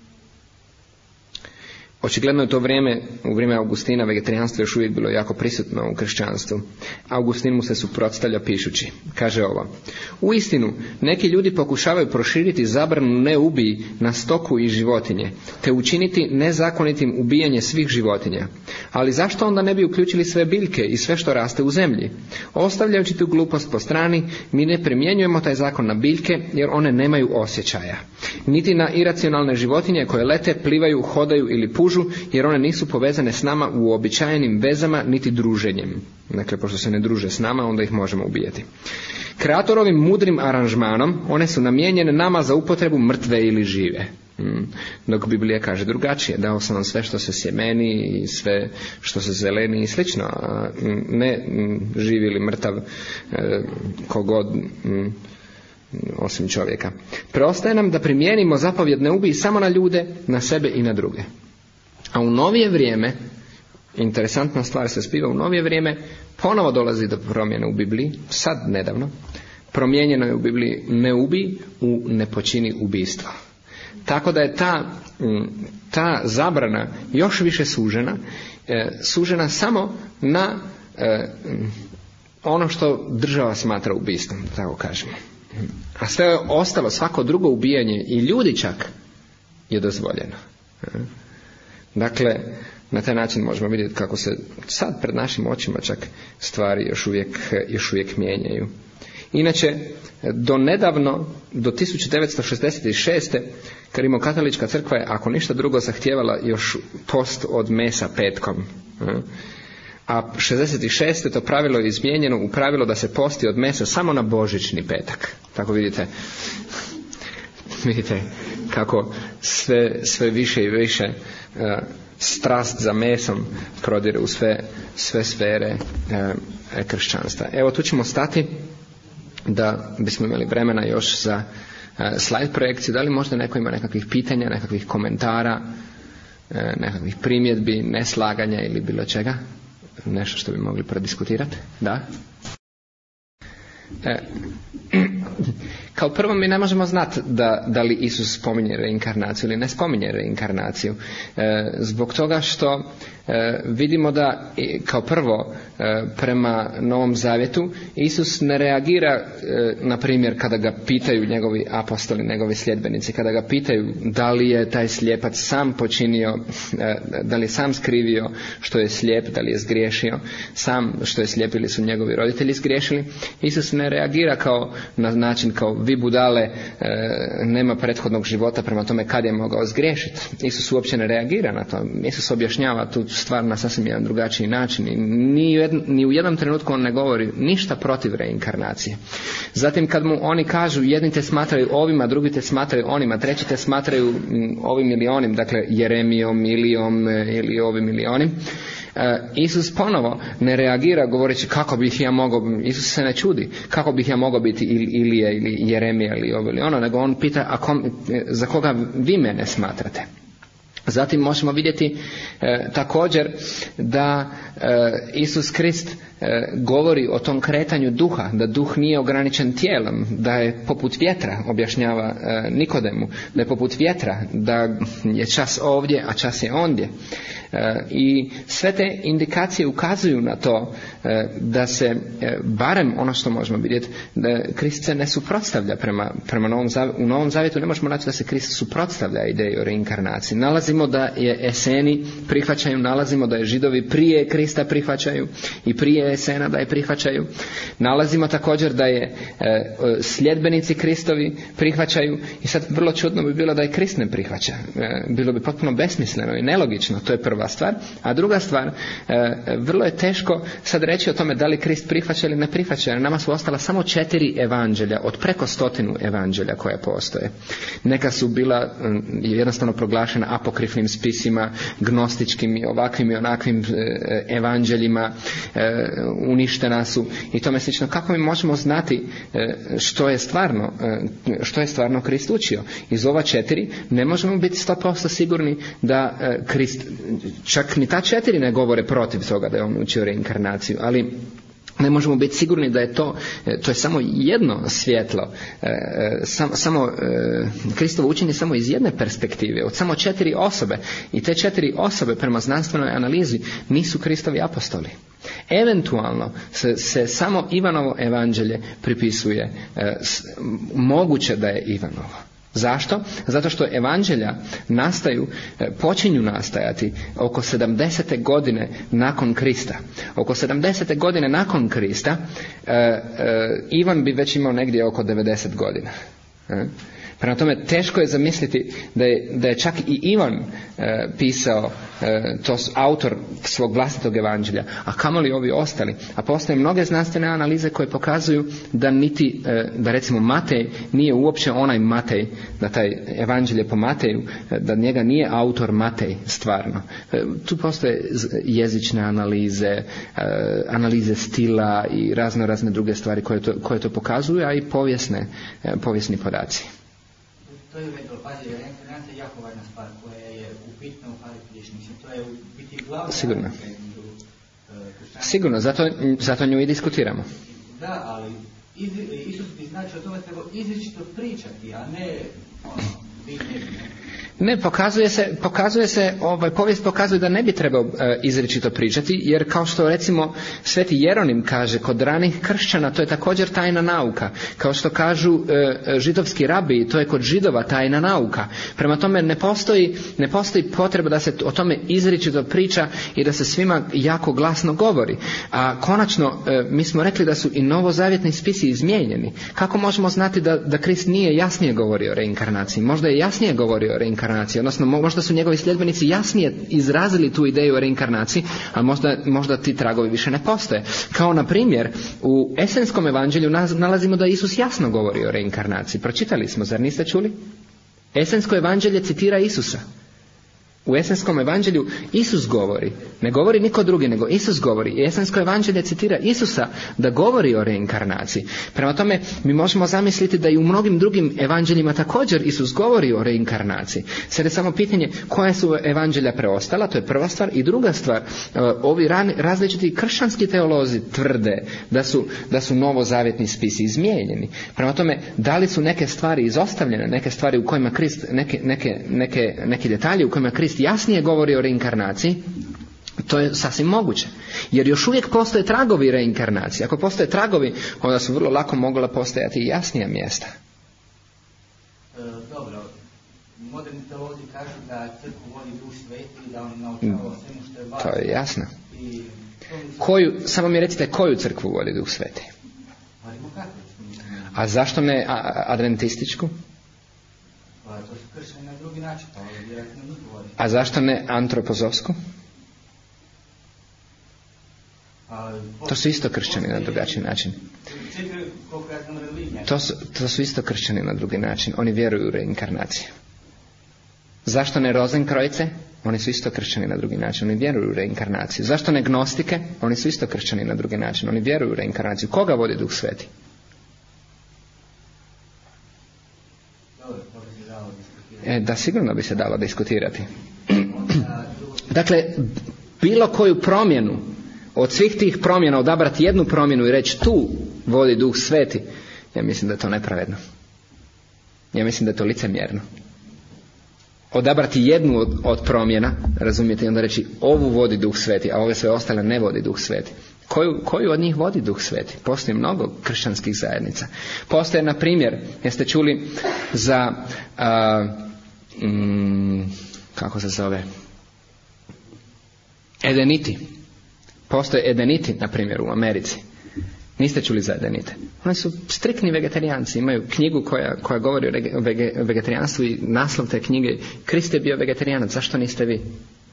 Očigledno je to vrijeme, u vrijeme Augustina, vegetarijanstvo još uvijek bilo jako prisutno u kršćanstvu. Augustin mu se suprotstavlja pišući. Kaže ovo: uistinu, neki ljudi pokušavaju proširiti zabranu ne ubij na stoku i životinje, te učiniti nezakonitim ubijanje svih životinja. Ali zašto onda ne bi uključili sve biljke i sve što raste u zemlji? Ostavljajući tu glupost po strani, mi ne primjenjujemo taj zakon na biljke, jer one nemaju osjećaja. Niti na iracionalne životinje koje lete, plivaju, hodaju ili pužu, jer one nisu povezane s nama u uobičajenim vezama niti druženjem. Dakle, pošto se ne druže s nama, onda ih možemo ubijati. Kreatorovim mudrim aranžmanom one su namijenjene nama za upotrebu mrtve ili žive. Dok Biblija kaže drugačije: dao sam vam sve što se sjemeni i sve što se zeleni i slično, a ne živi ili mrtav kogod osim čovjeka. Preostaje nam da primijenimo zapovjed ne ubij samo na ljude, na sebe i na druge. A u novije vrijeme, interesantna stvar se zbiva, u novije vrijeme ponovo dolazi do promjene u Bibliji, sad nedavno, promijenjeno je u Bibliji ne ubij u ne počini ubijstva. Tako da je ta, ta zabrana još više sužena, sužena samo na ono što država smatra ubijstvom, tako kažemo. A sve je ostalo, svako drugo ubijanje i ljudi čak je dozvoljeno. Dakle, na taj način možemo vidjeti kako se sad pred našim očima čak stvari još uvijek, još uvijek mijenjaju. Inače, do nedavno, do tisuću devetsto šezdeset šeste. Rimokatolička crkva je, ako ništa drugo, zahtijevala još post od mesa petkom. A šezdeset šeste. to pravilo je izmijenjeno u pravilo da se posti od mesa samo na božićni petak. Tako vidite, vidite kako sve, sve više i više uh, strast za mesom prodire u sve, sve sfere uh, kršćanstva. Evo, tu ćemo stati da bismo imali vremena još za uh, slajd projekciju. Da li možda neko ima nekakvih pitanja, nekakvih komentara, uh, nekakvih primjedbi, neslaganja ili bilo čega? Nešto što bi mogli prodiskutirati? Da? E, kao prvo, mi ne možemo znati da, da li Isus spominje reinkarnaciju ili ne spominje reinkarnaciju. E, zbog toga što e, vidimo da kao prvo e, prema Novom Zavjetu Isus ne reagira, e, na primjer, kada ga pitaju njegovi apostoli, njegovi sljedbenici, kada ga pitaju da li je taj slijepac sam počinio, e, da li je sam skrivio što je slijep, da li je zgriješio sam što je slijep ili su njegovi roditelji zgriješili. Isus ne reagira kao na način kao vi budale, e, nema prethodnog života, prema tome kad je mogao zgriješiti. Isus uopće ne reagira na to. Isus objašnjava tu stvar na sasvim jedan drugačiji način i ni u, jedn, ni u jednom trenutku on ne govori ništa protiv reinkarnacije. Zatim kad mu oni kažu jedni te smatraju ovima, drugi te smatraju onima, treći te smatraju m, ovim ili onim, dakle Jeremijom, Ilijom ili ovim ili onim, Uh, Isus ponovo ne reagira govoreći kako bih ja mogao, Isus se ne čudi kako bih ja mogao biti ili Ilija ili Jeremija ili ovo ili ono, nego on pita a kom, za koga vi mene smatrate. Zatim možemo vidjeti e, također da e, Isus Krist e, govori o tom kretanju duha, da duh nije ograničen tijelom, da je poput vjetra, objašnjava e, Nikodemu, da je poput vjetra, da je čas ovdje, a čas je ondje. E, I sve te indikacije ukazuju na to e, da se, e, barem ono što možemo vidjeti, da Krist se ne suprotstavlja prema, prema Novom Zavjetu. U Novom Zavjetu ne možemo naći da se Krist suprotstavlja ideji o reinkarnaciji. Nalazimo da je Eseni prihvaćaju, nalazimo da je Židovi prije Krista prihvaćaju i prije Esena da je prihvaćaju. Nalazimo također da je e, sljedbenici Kristovi prihvaćaju i sad vrlo čudno bi bilo da je Krist ne prihvaća. E, bilo bi potpuno besmisleno i nelogično, to je prva stvar. A druga stvar, e, vrlo je teško sad reći o tome da li Krist prihvaća ili ne prihvaća, jer nama su ostala samo četiri evanđelja od preko stotinu evanđelja koja postoje. Neka su bila jednostavno proglašena apokrifnim spisima, gnostičkim i ovakvim i onakvim evanđeljima, uništena su i tome slično. Kako mi možemo znati što je stvarno, što je stvarno Krist učio? Iz ova četiri ne možemo biti sto posto sigurni da Krist, čak ni ta četiri ne govore protiv toga da je on učio reinkarnaciju, ali ne možemo biti sigurni da je to, to je samo jedno svjetlo, samo, samo Kristovo učenje samo iz jedne perspektive, od samo četiri osobe, i te četiri osobe prema znanstvenoj analizi nisu Kristovi apostoli. Eventualno se, se samo Ivanovo evanđelje pripisuje, moguće da je Ivanovo. Zašto? Zato što evanđelja nastaju, počinju nastajati oko sedamdesete godine nakon Krista. Oko sedamdesete godine nakon Krista e, e, Ivan bi već imao negdje oko devedeset godina. E? Prema tome, teško je zamisliti da je, da je čak i Ivan e, pisao, e, to autor svog vlastitog evanđelja, a kamoli ovi ostali. A postoje mnoge znanstvene analize koje pokazuju da niti, e, da recimo Matej nije uopće onaj Matej, da taj evanđelje po Mateju, da njega nije autor Matej stvarno. E, tu postoje jezične analize, e, analize stila i razno razne druge stvari koje to, koje to pokazuju, a i povijesne, e, povijesni podaci. To je uvijek, pazi, reinkarnacija je jako važna stvar koja je upitna u pari priješnjici. To je u biti glavna Sigurno. razlika između kršćanstva. Sigurno, zato, zato nju i diskutiramo. Da, ali iz, Isus bi znači o tome treba izričito pričati, a ne ono, biti ne. Ne, pokazuje se, pokazuje se, ovaj, povijest pokazuje da ne bi trebao e, izričito pričati, jer kao što recimo Sveti Jeronim kaže, kod ranih kršćana to je također tajna nauka. Kao što kažu e, židovski rabiji, to je kod Židova tajna nauka. Prema tome ne postoji, ne postoji potreba da se o tome izričito priča i da se svima jako glasno govori. A konačno, e, mi smo rekli da su i novozavjetni spisi izmijenjeni. Kako možemo znati da, da Krist nije jasnije govorio o reinkarnaciji? Možda je jasnije govorio o reinkarnaciji. Odnosno možda su njegovi sljedbenici jasnije izrazili tu ideju o reinkarnaciji, a možda, možda ti tragovi više ne postoje. Kao na primjer u Esenskom evanđelju nalazimo da Isus jasno govori o reinkarnaciji. Pročitali smo, zar niste čuli? Esensko evanđelje citira Isusa. U Esenskom evanđelju Isus govori, ne govori niko drugi, nego Isus govori. I Esensko evanđelje citira Isusa da govori o reinkarnaciji. Prema tome, mi možemo zamisliti da i u mnogim drugim evanđeljima također Isus govori o reinkarnaciji. Sad je samo pitanje koja su evanđelja preostala, to je prva stvar. I druga stvar, ovi različiti kršćanski teolozi tvrde da su, da su novozavjetni spisi izmijenjeni. Prema tome, da li su neke stvari izostavljene, neke stvari u kojima Krist, neke, neke, neke, neki detalji u kojima Krist jasnije govori o reinkarnaciji, to je sasvim moguće. Jer još uvijek postoje tragovi reinkarnacije. Ako postoje tragovi, onda su vrlo lako mogla postojati i jasnija mjesta. E, dobro, moderni teolozi kažu da crkvu vodi Duh Sveti, da on naučava svemu što je važno. To je jasno. I koju, samo mi recite koju crkvu vodi Duh Sveti? A zašto ne a, adventističku? Pa to su kršćani na drugi način, pa vjerojatno njih vodi. A zašto ne antropozofsku? To su isto kršćani na drugačiji način. To su, to su isto kršćani na drugi način. Oni vjeruju u reinkarnaciju. Zašto ne Rozenkrojce? Oni su isto kršćani na drugi način. Oni vjeruju u reinkarnaciju. Zašto ne Gnostike? Oni su isto kršćani na drugi način. Oni vjeruju u reinkarnaciju. Koga vodi Duh Sveti? E, da, sigurno bi se dalo diskutirati. Dakle, bilo koju promjenu od svih tih promjena odabrati jednu promjenu i reći tu vodi Duh Sveti, ja mislim da je to nepravedno. Ja mislim da je to licemjerno. Odabrati jednu od, od promjena, razumijete, i onda reći ovu vodi Duh Sveti, a ove sve ostale ne vodi Duh Sveti. Koju, koju od njih vodi Duh Sveti? Postoji mnogo kršćanskih zajednica. Postoje, na primjer, jeste čuli za a, mm, kako se zove Edeniti. Postoje Edeniti, na primjer, u Americi. Niste čuli za Edenite? Oni su striktni vegetarijanci. Imaju knjigu koja, koja govori o vege, vegetarijanstvu i naslov te knjige Krist je bio vegetarijanac, zašto niste vi?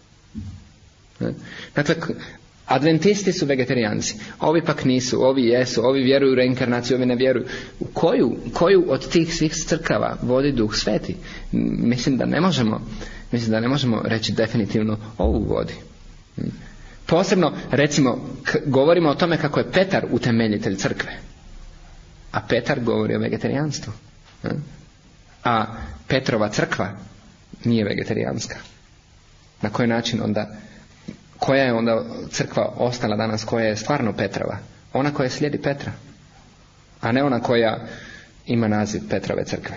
Dakle, adventisti su vegetarijanci. Ovi pak nisu, ovi jesu, ovi vjeruju u reinkarnaciju, ovi ne vjeruju. U koju, koju od tih svih crkava vodi Duh Sveti? Mislim da ne možemo, mislim da ne možemo reći definitivno ovu vodi. Posebno, recimo, k- govorimo o tome kako je Petar utemeljitelj crkve. A Petar govori o vegetarijanstvu. A Petrova crkva nije vegetarijanska. Na koji način onda, koja je onda crkva ostala danas, koja je stvarno Petrova? Ona koja slijedi Petra. A ne ona koja ima naziv Petrove crkve.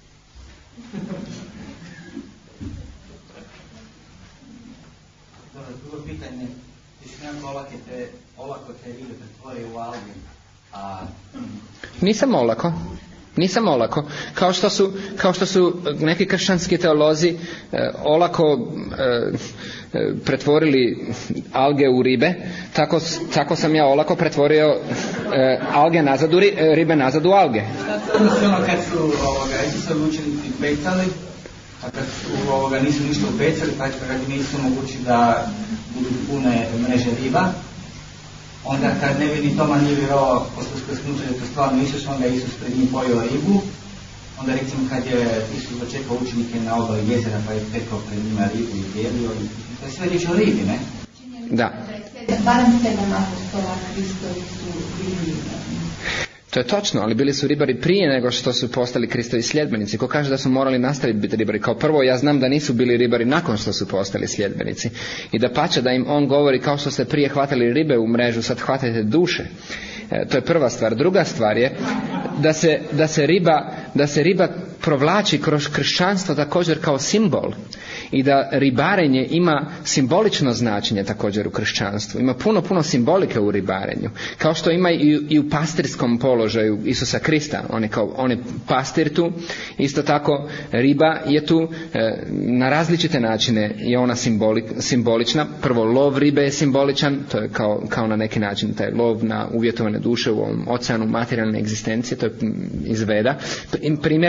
Dobro, drugo pitanje. Olako te, olako te ribe pretvore u alge, a... Nisam olako. Nisam olako. Kao što su, kao što su neki kršćanski teolozi eh, olako eh, pretvorili alge u ribe, tako, tako sam ja olako pretvorio eh, alge nazad u ri, ribe nazad u alge. Šta to se ono kad su ovoga, Isusovi učenici pecali, a kad su ovoga, nisu ništa upecali, pa kad nisu mogući da budu pune mreže riba, onda kad ne vidi Toma nije vjerovao posle uskrsnuća da to stvarno Isus, onda Isus pred njim pojeo ribu, onda recimo kad je Isus dočekao učenike na obali jezera pa je pekao pred njima ribu i dijelio, to je sve riječ o ribi, ne? Da. Barem sedam apostola Hristovi su bili. To je točno, ali bili su ribari prije nego što su postali Kristovi sljedbenici. Ko kaže da su morali nastaviti biti ribari? Kao prvo, ja znam da nisu bili ribari nakon što su postali sljedbenici. I da pače da im on govori kao što ste prije hvatali ribe u mrežu, sad hvatajte duše. E, to je prva stvar. Druga stvar je da se, da se riba, da se riba provlači kroz kršćanstvo također kao simbol. I da ribarenje ima simbolično značenje također u kršćanstvu. Ima puno, puno simbolike u ribarenju. Kao što ima i, i u pastirskom položaju Isusa Krista. On je, kao, on je pastir tu. Isto tako riba je tu e, na različite načine je ona simboli, simbolična. Prvo, lov ribe je simboličan. To je kao, kao na neki način taj lov na uvjetovane duše u ovom oceanu materijalne egzistencije. To je iz Veda. Primjer, to je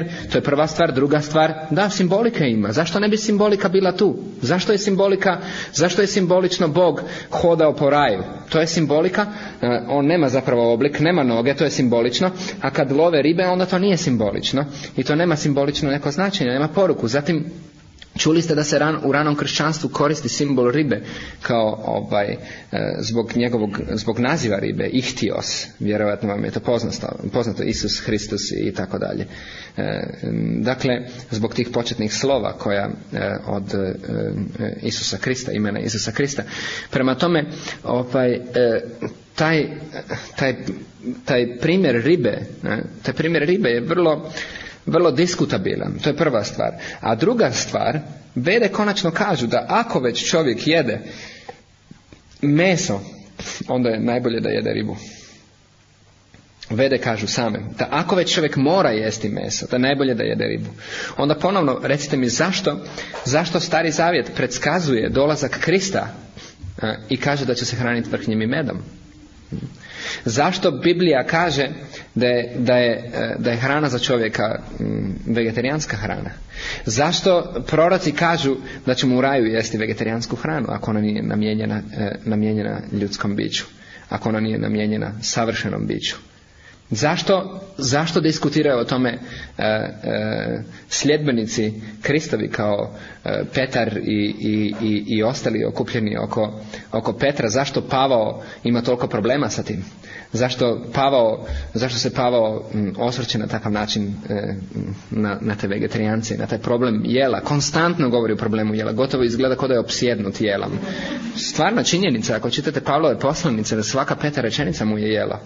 prva stvar. Druga stvar, da, simbolika ima. Zašto ne bi simbolika bila tu? Zašto je simbolika, zašto je simbolično Bog hodao po raju? To je simbolika, on nema zapravo oblik, nema noge, to je simbolično, a kad love ribe, onda to nije simbolično i to nema simbolično neko značenje, nema poruku. Zatim, čuli ste da se ran, u ranom kršćanstvu koristi simbol ribe kao ovaj, zbog njegovog, zbog naziva ribe, ihtios, vjerojatno vam je to poznato, poznato Isus Hristos i tako dalje. Dakle, zbog tih početnih slova koja od Isusa Krista, imena Isusa Krista. Prema tome, ovaj, taj, taj, taj primjer ribe, taj primjer ribe je vrlo vrlo diskutabilan, to je prva stvar. A druga stvar, Vede konačno kažu da ako već čovjek jede meso, onda je najbolje da jede ribu. Vede kažu same, da ako već čovjek mora jesti meso, da je najbolje da jede ribu. Onda ponovno, recite mi zašto, zašto Stari Zavjet predskazuje dolazak Krista a, i kaže da će se hraniti vrhnjem i medom? Zašto Biblija kaže da je, da je, da je hrana za čovjeka vegetarijanska hrana? Zašto proroci kažu da ćemo u raju jesti vegetarijansku hranu ako ona nije namijenjena, namijenjena ljudskom biću, ako ona nije namijenjena savršenom biću? Zašto, zašto diskutiraju o tome e, e, sljedbenici Kristovi kao e, Petar i, i, i, i ostali okupljeni oko, oko Petra? Zašto Pavao ima toliko problema sa tim? Zašto, Pavao, zašto se Pavao m, osvrće na takav način e, na, na te vegetarijance, na taj problem jela? Konstantno govori o problemu jela, gotovo izgleda kao da je opsjednut jelom. Stvarna činjenica, ako čitate Pavlove poslanice, da svaka peta rečenica mu je jelo.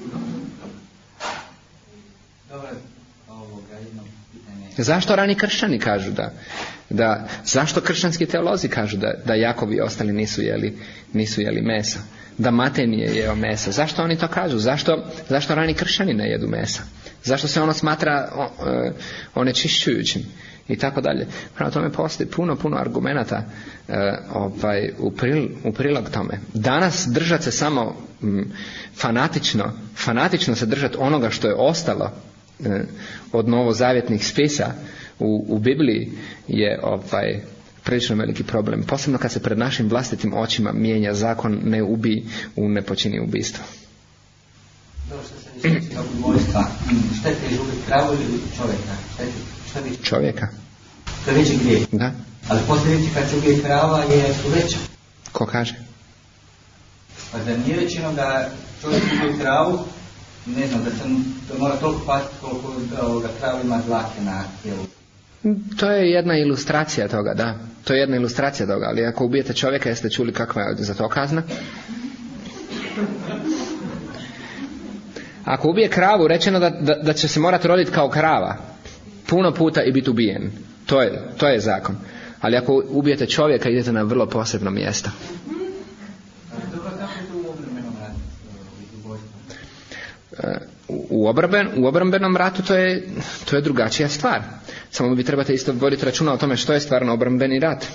Zašto rani kršćani kažu da, da zašto kršćanski teolozi kažu da, da Jakov i ostali nisu jeli, nisu jeli mesa, da Matej nije jeo mesa? Zašto oni to kažu? Zašto, zašto rani kršćani ne jedu mesa? Zašto se ono smatra o, o, onečišćujućim i tako dalje? Prema tome postoji puno, puno argumenata e, ovaj, u, pril, u prilog tome. Danas držati se samo m, fanatično, fanatično se držati onoga što je ostalo od novozavjetnih spisa u, u Bibliji je ovaj, prilično veliki problem. Posebno kad se pred našim vlastitim očima mijenja zakon ne ubij u ne počini ubistvo. Dobro, što se ne sjeći ubojstva, šta je teže ubiti, kravu ili čovjeka? Šta je, šta je čovjeka. To je veći grijeh. Da. Ali posljedice kad se ubije krava je su veća. Ko kaže? Pa da nije rečeno da čovjek ubije kravu, ne znam, da sam, da mora toliko pasti koliko ovoga krava ima dlake na tijelu. To je jedna ilustracija toga, da. To je jedna ilustracija toga, ali ako ubijete čovjeka, jeste čuli kakva je za to kazna? Ako ubije kravu, rečeno da, da, da će se morati roditi kao krava puno puta i biti ubijen. To je, to je zakon. Ali ako ubijete čovjeka, idete na vrlo posebno mjesto. U, obrben, u obrambenom ratu to je, to je drugačija stvar. Samo vi trebate isto voditi računa o tome što je stvarno obrambeni rat.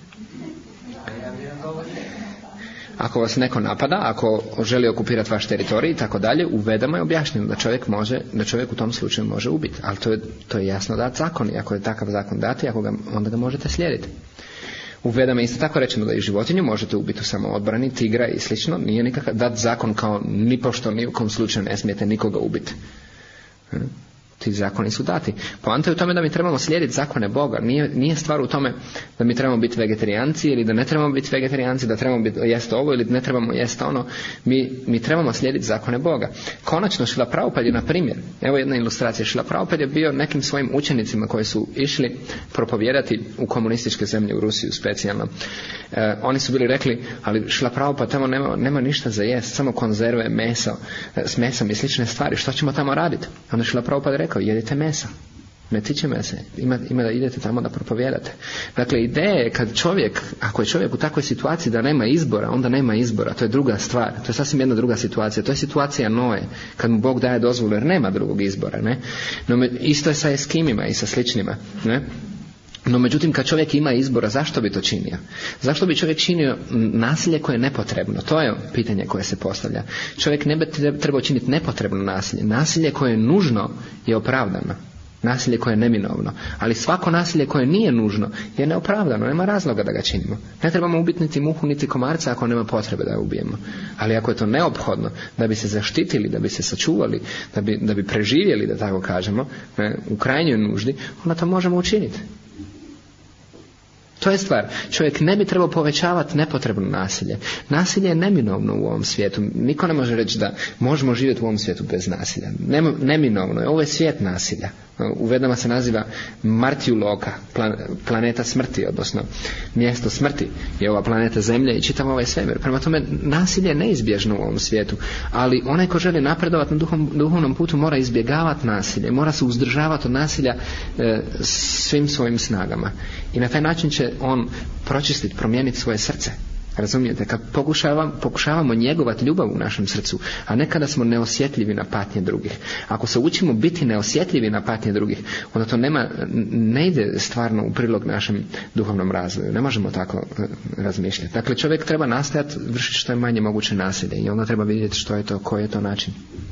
Ako vas neko napada, ako želi okupirati vaš teritorij i tako dalje, u Vedama je objašnjeno da čovjek može, da čovjek u tom slučaju može ubiti. Ali to je, to je jasno dat zakon i ako je takav zakon dati, ako ga, onda ga možete slijediti. U Vedama je isto tako rečeno da i životinju možete ubiti u samoodbrani, tigra i slično. Nije nikakav dat zakon kao nipošto ni u kom slučaju ne smijete nikoga ubiti. Ti zakoni su dati. Poanta je u tome da mi trebamo slijediti zakone Boga. Nije, nije stvar u tome da mi trebamo biti vegetarijanci ili da ne trebamo biti vegetarijanci, da trebamo biti, jesti ovo ili ne trebamo jesti ono. Mi, mi trebamo slijediti zakone Boga. Konačno Šrila Prabhupada je, na primjer, evo jedna ilustracija. Šrila Prabhupada je bio nekim svojim učenicima koji su išli propovijedati u komunističke zemlje, u Rusiju specijalno. E, oni su bili rekli, ali Šrila Prabhupada tamo nema, nema ništa za jest, samo konzerve, meso, s mesom i slične stvari. Što ćemo tamo raditi? Onda Šrila Prabhupada rekao, jedite mesa, ne tiče me se, ima, ima da idete tamo da propovijedate. Dakle, ideja je kad čovjek, ako je čovjek u takvoj situaciji da nema izbora, onda nema izbora, to je druga stvar, to je sasvim jedna druga situacija, to je situacija Noe, kad mu Bog daje dozvolu jer nema drugog izbora, ne? No, isto je sa eskimima i sa sličnima, ne? No međutim, kad čovjek ima izbora, zašto bi to činio? Zašto bi čovjek činio nasilje koje je nepotrebno? To je pitanje koje se postavlja. Čovjek ne bi trebao činiti nepotrebno nasilje. Nasilje koje je nužno je opravdano. nasilje koje je neminovno, ali svako nasilje koje nije nužno je neopravdano, nema razloga da ga činimo. Ne trebamo ubiti niti muhu niti komarca ako nema potrebe da ga ubijemo, ali ako je to neophodno da bi se zaštitili, da bi se sačuvali, da bi, da bi preživjeli, da tako kažemo, ne, u krajnjoj nuždi, onda to možemo učiniti. To je stvar. Čovjek ne bi trebao povećavati nepotrebno nasilje. Nasilje je neminovno u ovom svijetu. Niko ne može reći da možemo živjeti u ovom svijetu bez nasilja. Neminovno je. Ovo je svijet nasilja. U Vedama se naziva Martju Loka, planeta smrti, odnosno mjesto smrti je ova planeta Zemlja i čitav ovaj svemir. Prema tome, nasilje je neizbježno u ovom svijetu, ali onaj ko želi napredovati na duhom, duhovnom putu mora izbjegavati nasilje, mora se uzdržavati od nasilja e, svim svojim snagama. I na taj način će on pročistiti, promijeniti svoje srce. Razumijete? Kad pokušavamo, pokušavamo njegovati ljubav u našem srcu, a ne kada smo neosjetljivi na patnje drugih. Ako se učimo biti neosjetljivi na patnje drugih, onda to nema, ne ide stvarno u prilog našem duhovnom razvoju. Ne možemo tako razmišljati. Dakle, čovjek treba nastojati vršiti što je manje moguće nasilje i onda treba vidjeti što je to, koji je to način.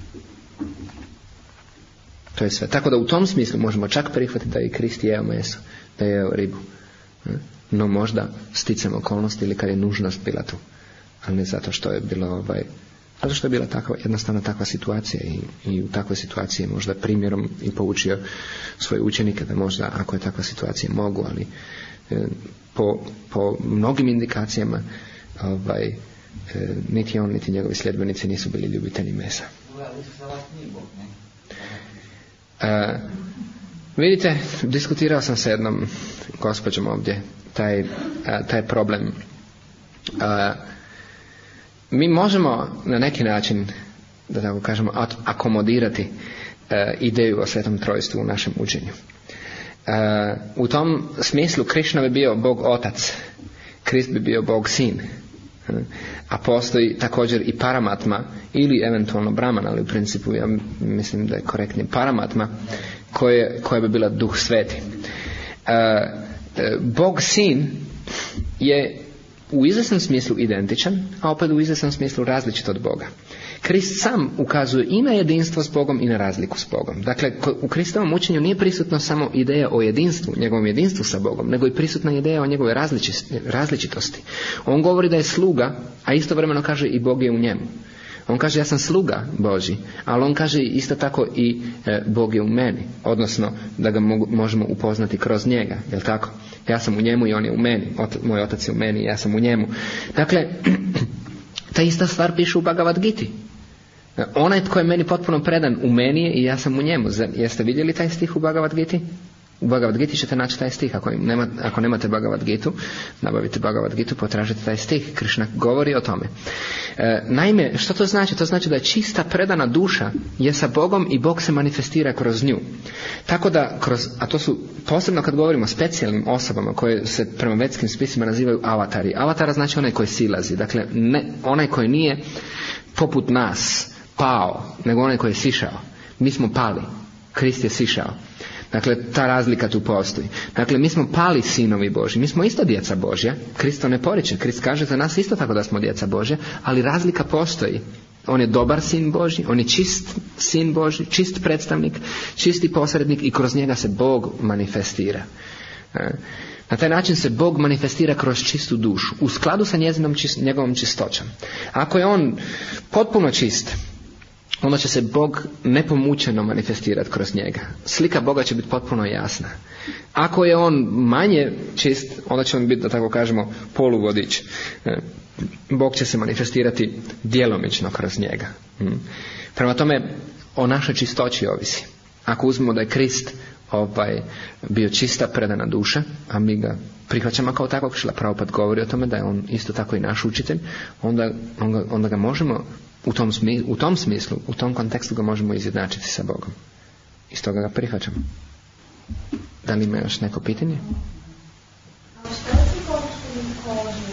To je sve. Tako da u tom smislu možemo čak prihvatiti da je i Krist jeo meso, da je jeo ribu. No možda sticam okolnosti ili kad je nužnost bila tu, ali ne zato što je bilo ovaj, zato što je bila takva, jednostavno takva situacija i, i u takvoj situaciji možda primjerom i poučio svoje učenike da možda ako je takva situacija mogu, ali e, po, po mnogim indikacijama ovaj, e, niti on niti njegovi sljedbenici nisu bili ljubitelji mesa. E, vidite, diskutirao sam sa jednom gospođom ovdje taj, taj problem. Mi možemo na neki način, da tako kažemo, akomodirati ideju o Svetom Trojstvu u našem učenju. U tom smislu Krišna bi bio Bog Otac, Krist bi bio Bog Sin, a postoji također i Paramatma ili eventualno Brahman, ali u principu ja mislim da je korektnije Paramatma, koje, koja bi bila Duh Sveti. Bog Sin je u izvjesnom smislu identičan, a opet u izvjesnom smislu različit od Boga. Krist sam ukazuje i na jedinstvo s Bogom i na razliku s Bogom. Dakle, u Kristovom učenju nije prisutno samo ideja o jedinstvu, njegovom jedinstvu sa Bogom, nego i prisutna ideja o njegove različitosti. On govori da je sluga, a istovremeno kaže i Bog je u njemu. On kaže ja sam sluga Božji, ali on kaže isto tako i e, Bog je u meni, odnosno da ga mogu, možemo upoznati kroz njega, jel tako? Ja sam u njemu i on je u meni, Ot, moj otac je u meni i ja sam u njemu. Dakle, ta ista stvar piše u Bhagavad Giti. Onaj tko je meni potpuno predan u meni je i ja sam u njemu. Jeste vidjeli taj stih u Bhagavad Giti? U Bhagavad Giti ćete naći taj stih. Ako, nema, ako nemate Bhagavad Gitu, nabavite Bhagavad Gitu, potražite taj stih. Krišna govori o tome. E, naime, što to znači? To znači da je čista predana duša je sa Bogom i Bog se manifestira kroz nju. Tako da, kroz, a to su posebno kad govorimo o specijalnim osobama koje se prema vedskim spisima nazivaju avatari. Avatara znači onaj koji silazi. Dakle, ne, onaj koji nije poput nas pao, nego onaj koji je sišao. Mi smo pali. Krist je sišao. Dakle, ta razlika tu postoji. Dakle, mi smo pali sinovi Božji. Mi smo isto djeca Božja. Krist to ne poriče. Krist kaže za nas isto tako da smo djeca Božja, ali razlika postoji. On je dobar sin Božji, on je čist sin Božji, čist predstavnik, čisti posrednik i kroz njega se Bog manifestira. Na taj način se Bog manifestira kroz čistu dušu, u skladu sa njezinom, njegovom čistoćom. Ako je on potpuno čist, onda će se Bog nepomućeno manifestirati kroz njega. Slika Boga će biti potpuno jasna. Ako je on manje čist, onda će on biti, da tako kažemo, poluvodič. Bog će se manifestirati djelomično kroz njega. Prema tome, o našoj čistoći ovisi. Ako uzmemo da je Krist ovaj, bio čista, predana duša, a mi ga prihvaćamo kao takvog, Šrila Prabhupada govori o tome da je on isto tako i naš učitelj, onda, onda, onda ga možemo u tom, smislu, u tom smislu, u tom kontekstu ga možemo izjednačiti sa Bogom. I stoga ga prihvaćamo. Da li ima još neko pitanje? A šta je ti kopšteni koži?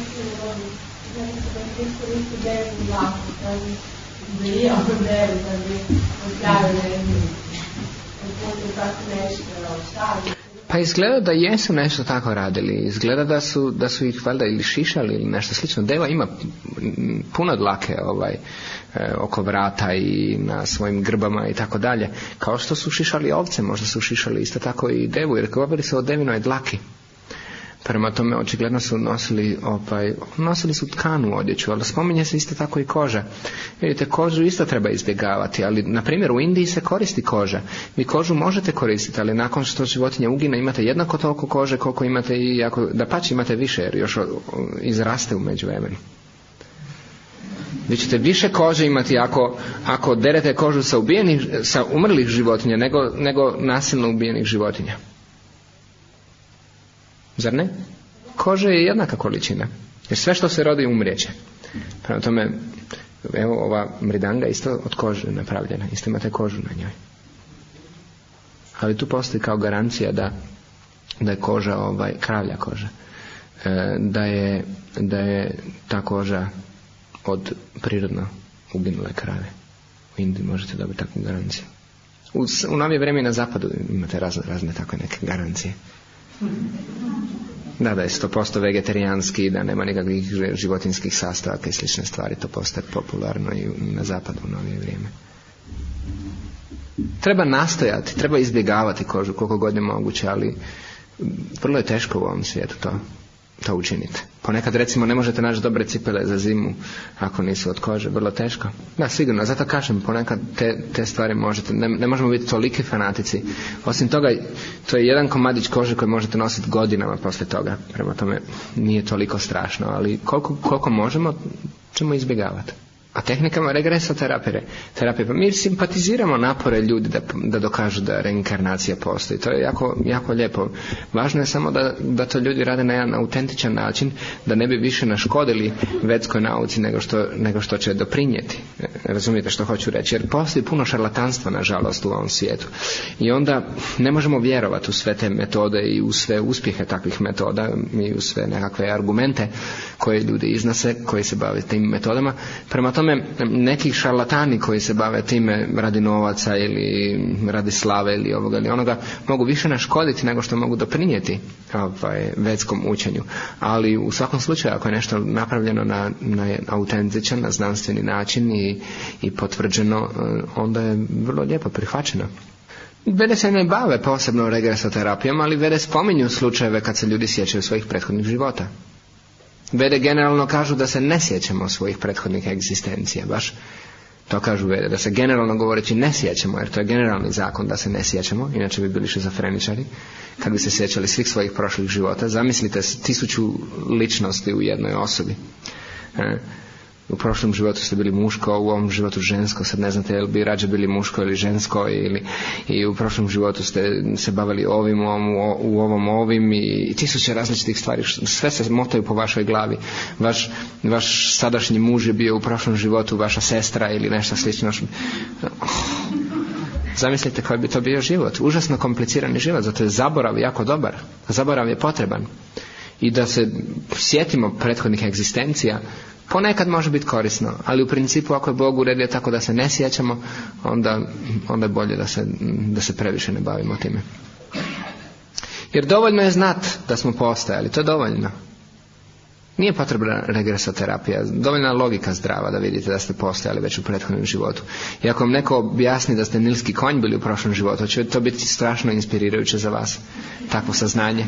Da iskoristi devu laku, da bi bio devu, da bi odgavili, da bi tako nešto, šta je? Pa izgleda da jesu nešto tako radili. Izgleda da su, da su ih valjda ili šišali ili nešto slično. Deva ima puno dlake ovaj, e, oko vrata i na svojim grbama i tako dalje. Kao što su šišali ovce, možda su šišali isto tako i devu, jer govori se o devinoj dlaki. Prema tome očigledno su nosili, ovaj, nosili su tkanu odjeću, ali spominje se isto tako i koža. Vidite, kožu isto treba izbjegavati, ali na primjer u Indiji se koristi koža. Vi kožu možete koristiti, ali nakon što životinja ugine imate jednako toliko kože koliko imate i ako, da pač imate više jer još izraste u međuvremenu. Vi ćete više kože imati ako, ako derete kožu sa, ubijenih, sa umrlih životinja nego, nego nasilno ubijenih životinja. Zar ne? Kože je jednaka količina. Jer sve što se rodi umrijeće. Prema tome, evo ova mridanga isto od kože napravljena. Isto imate kožu na njoj. Ali tu postoji kao garancija da, da je koža ovaj, kravlja koža. E, da, je, da je ta koža od prirodno uginule krave. U Indiji možete dobiti takvu garanciju. U, u novije vrijeme na zapadu imate razne, razne takve neke garancije. Da, da je sto posto vegetarijanski, da nema nikakvih životinskih sastojaka i slične stvari, to postaje popularno i na zapadu u novije vrijeme. Treba nastojati, treba izbjegavati kožu koliko god je moguće, ali vrlo je teško u ovom svijetu to, to učiniti. Ponekad recimo ne možete naći dobre cipele za zimu ako nisu od kože, vrlo teško. Da, sigurno, zato kažem, ponekad te, te stvari možete, ne, ne možemo biti toliki fanatici. Osim toga, to je jedan komadić kože koji možete nositi godinama poslije toga. Prema tome nije toliko strašno, ali koliko, koliko možemo ćemo izbjegavati. A tehnikama regresoterapije, terapije, pa mi simpatiziramo napore ljudi da, da dokažu da reinkarnacija postoji. To je jako, jako lijepo. Važno je samo da, da to ljudi rade na jedan autentičan način, da ne bi više naškodili vedskoj nauci nego što, nego što će doprinijeti. Razumijete što hoću reći? Jer postoji puno šarlatanstva, nažalost, u ovom svijetu. I onda ne možemo vjerovati u sve te metode i u sve uspjehe takvih metoda i u sve nekakve argumente koje ljudi iznose, koji se bave tim metodama. Prema tome, neki šarlatani koji se bave time radi novaca ili radi slave ili ovoga ili onoga mogu više naškoditi nego što mogu doprinijeti ovaj, vedskom učenju. Ali u svakom slučaju ako je nešto napravljeno na, na autentičan, na znanstveni način i, i potvrđeno, onda je vrlo lijepo prihvaćeno. Vede se ne bave posebno regresoterapijom, ali Vede spominju slučajeve kad se ljudi sjećaju svojih prethodnih života. Vede generalno kažu da se ne sjećamo svojih prethodnih egzistencija, baš to kažu Vede, da se generalno govoreći ne sjećamo, jer to je generalni zakon da se ne sjećamo, inače bi bili šizofreničari, kad bi se sjećali svih svojih prošlih života. Zamislite tisuću ličnosti u jednoj osobi. E, u prošlom životu ste bili muško, u ovom životu žensko, sad ne znate jel bi rađe bili muško ili žensko, ili, i u prošlom životu ste se bavili ovim, u ovom, u ovom ovim i, i tisuće različitih stvari, sve se motaju po vašoj glavi. Vaš, vaš sadašnji muž je bio u prošlom životu vaša sestra ili nešto slično. Oh. Zamislite koji bi to bio život, užasno komplicirani život, zato je zaborav jako dobar, zaborav je potreban. I da se sjetimo prethodnih egzistencija ponekad može biti korisno, ali u principu ako je Bog uredio tako da se ne sjećamo, onda, onda je bolje da se, da se previše ne bavimo time. Jer dovoljno je znati da smo postojali, to je dovoljno. Nije potrebna regresoterapija, dovoljna logika zdrava da vidite da ste postojali već u prethodnom životu. I ako vam neko objasni da ste nilski konj bili u prošlom životu, će to biti strašno inspirirajuće za vas, takvo saznanje.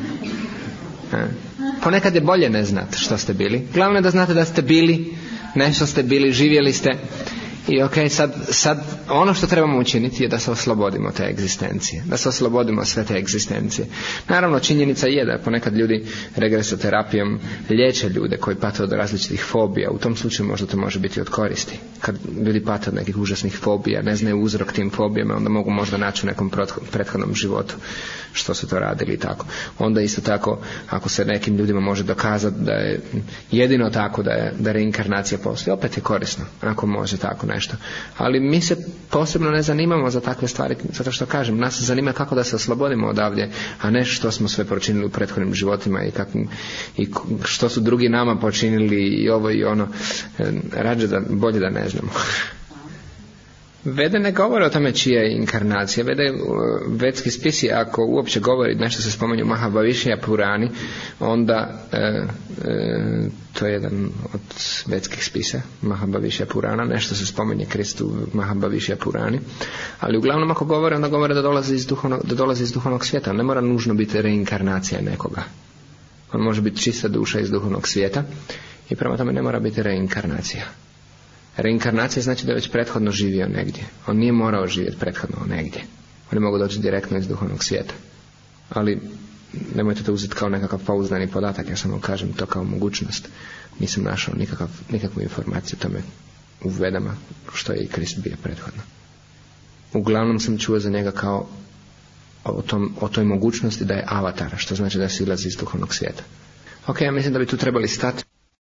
Ponekad je bolje ne znati što ste bili. Glavno je da znate da ste bili, nešto ste bili, živjeli ste. I ok, sad, sad ono što trebamo učiniti je da se oslobodimo te egzistencije. Da se oslobodimo sve te egzistencije. Naravno, činjenica je da ponekad ljudi regresoterapijom liječe ljude koji pate od različitih fobija. U tom slučaju možda to može biti od koristi. Kad ljudi pate od nekih užasnih fobija, ne znaju uzrok tim fobijama, onda mogu možda naći u nekom prethodnom životu što su to radili i tako. Onda isto tako, ako se nekim ljudima može dokazati da je jedino tako da je da reinkarnacija postoji, opet je korisno, ako može tako nešto. Ali mi se posebno ne zanimamo za takve stvari, zato što kažem, nas zanima kako da se oslobodimo odavdje, a ne što smo sve počinili u prethodnim životima i, kako, i što su drugi nama počinili i ovo i ono. Rađe da, bolje da ne znamo. Vede ne govore o tome čija je inkarnacija. Vede, vedski spisi, ako uopće govori nešto se spominju Mahabhavišija Purani, onda e, e, to je jedan od vedskih spisa, Mahabhavišija Purana, nešto se spominje Kristu Mahabhavišija Purani, ali uglavnom ako govore, onda govore da dolazi iz duhovnog, da dolazi iz duhovnog svijeta. Ne mora nužno biti reinkarnacija nekoga. On može biti čista duša iz duhovnog svijeta i prema tome ne mora biti reinkarnacija. Reinkarnacija znači da je već prethodno živio negdje. On nije morao živjeti prethodno negdje. Oni mogu doći direktno iz duhovnog svijeta. Ali nemojte to uzeti kao nekakav pouzdani podatak, ja samo kažem to kao mogućnost. Nisam našao nikakav, nikakvu informaciju o tome u Vedama što je i Krist bio prethodno. Uglavnom sam čuo za njega kao o, tom, o toj mogućnosti da je avatar, što znači da se ilazi iz duhovnog svijeta. Ok, ja mislim da bi tu trebali stati.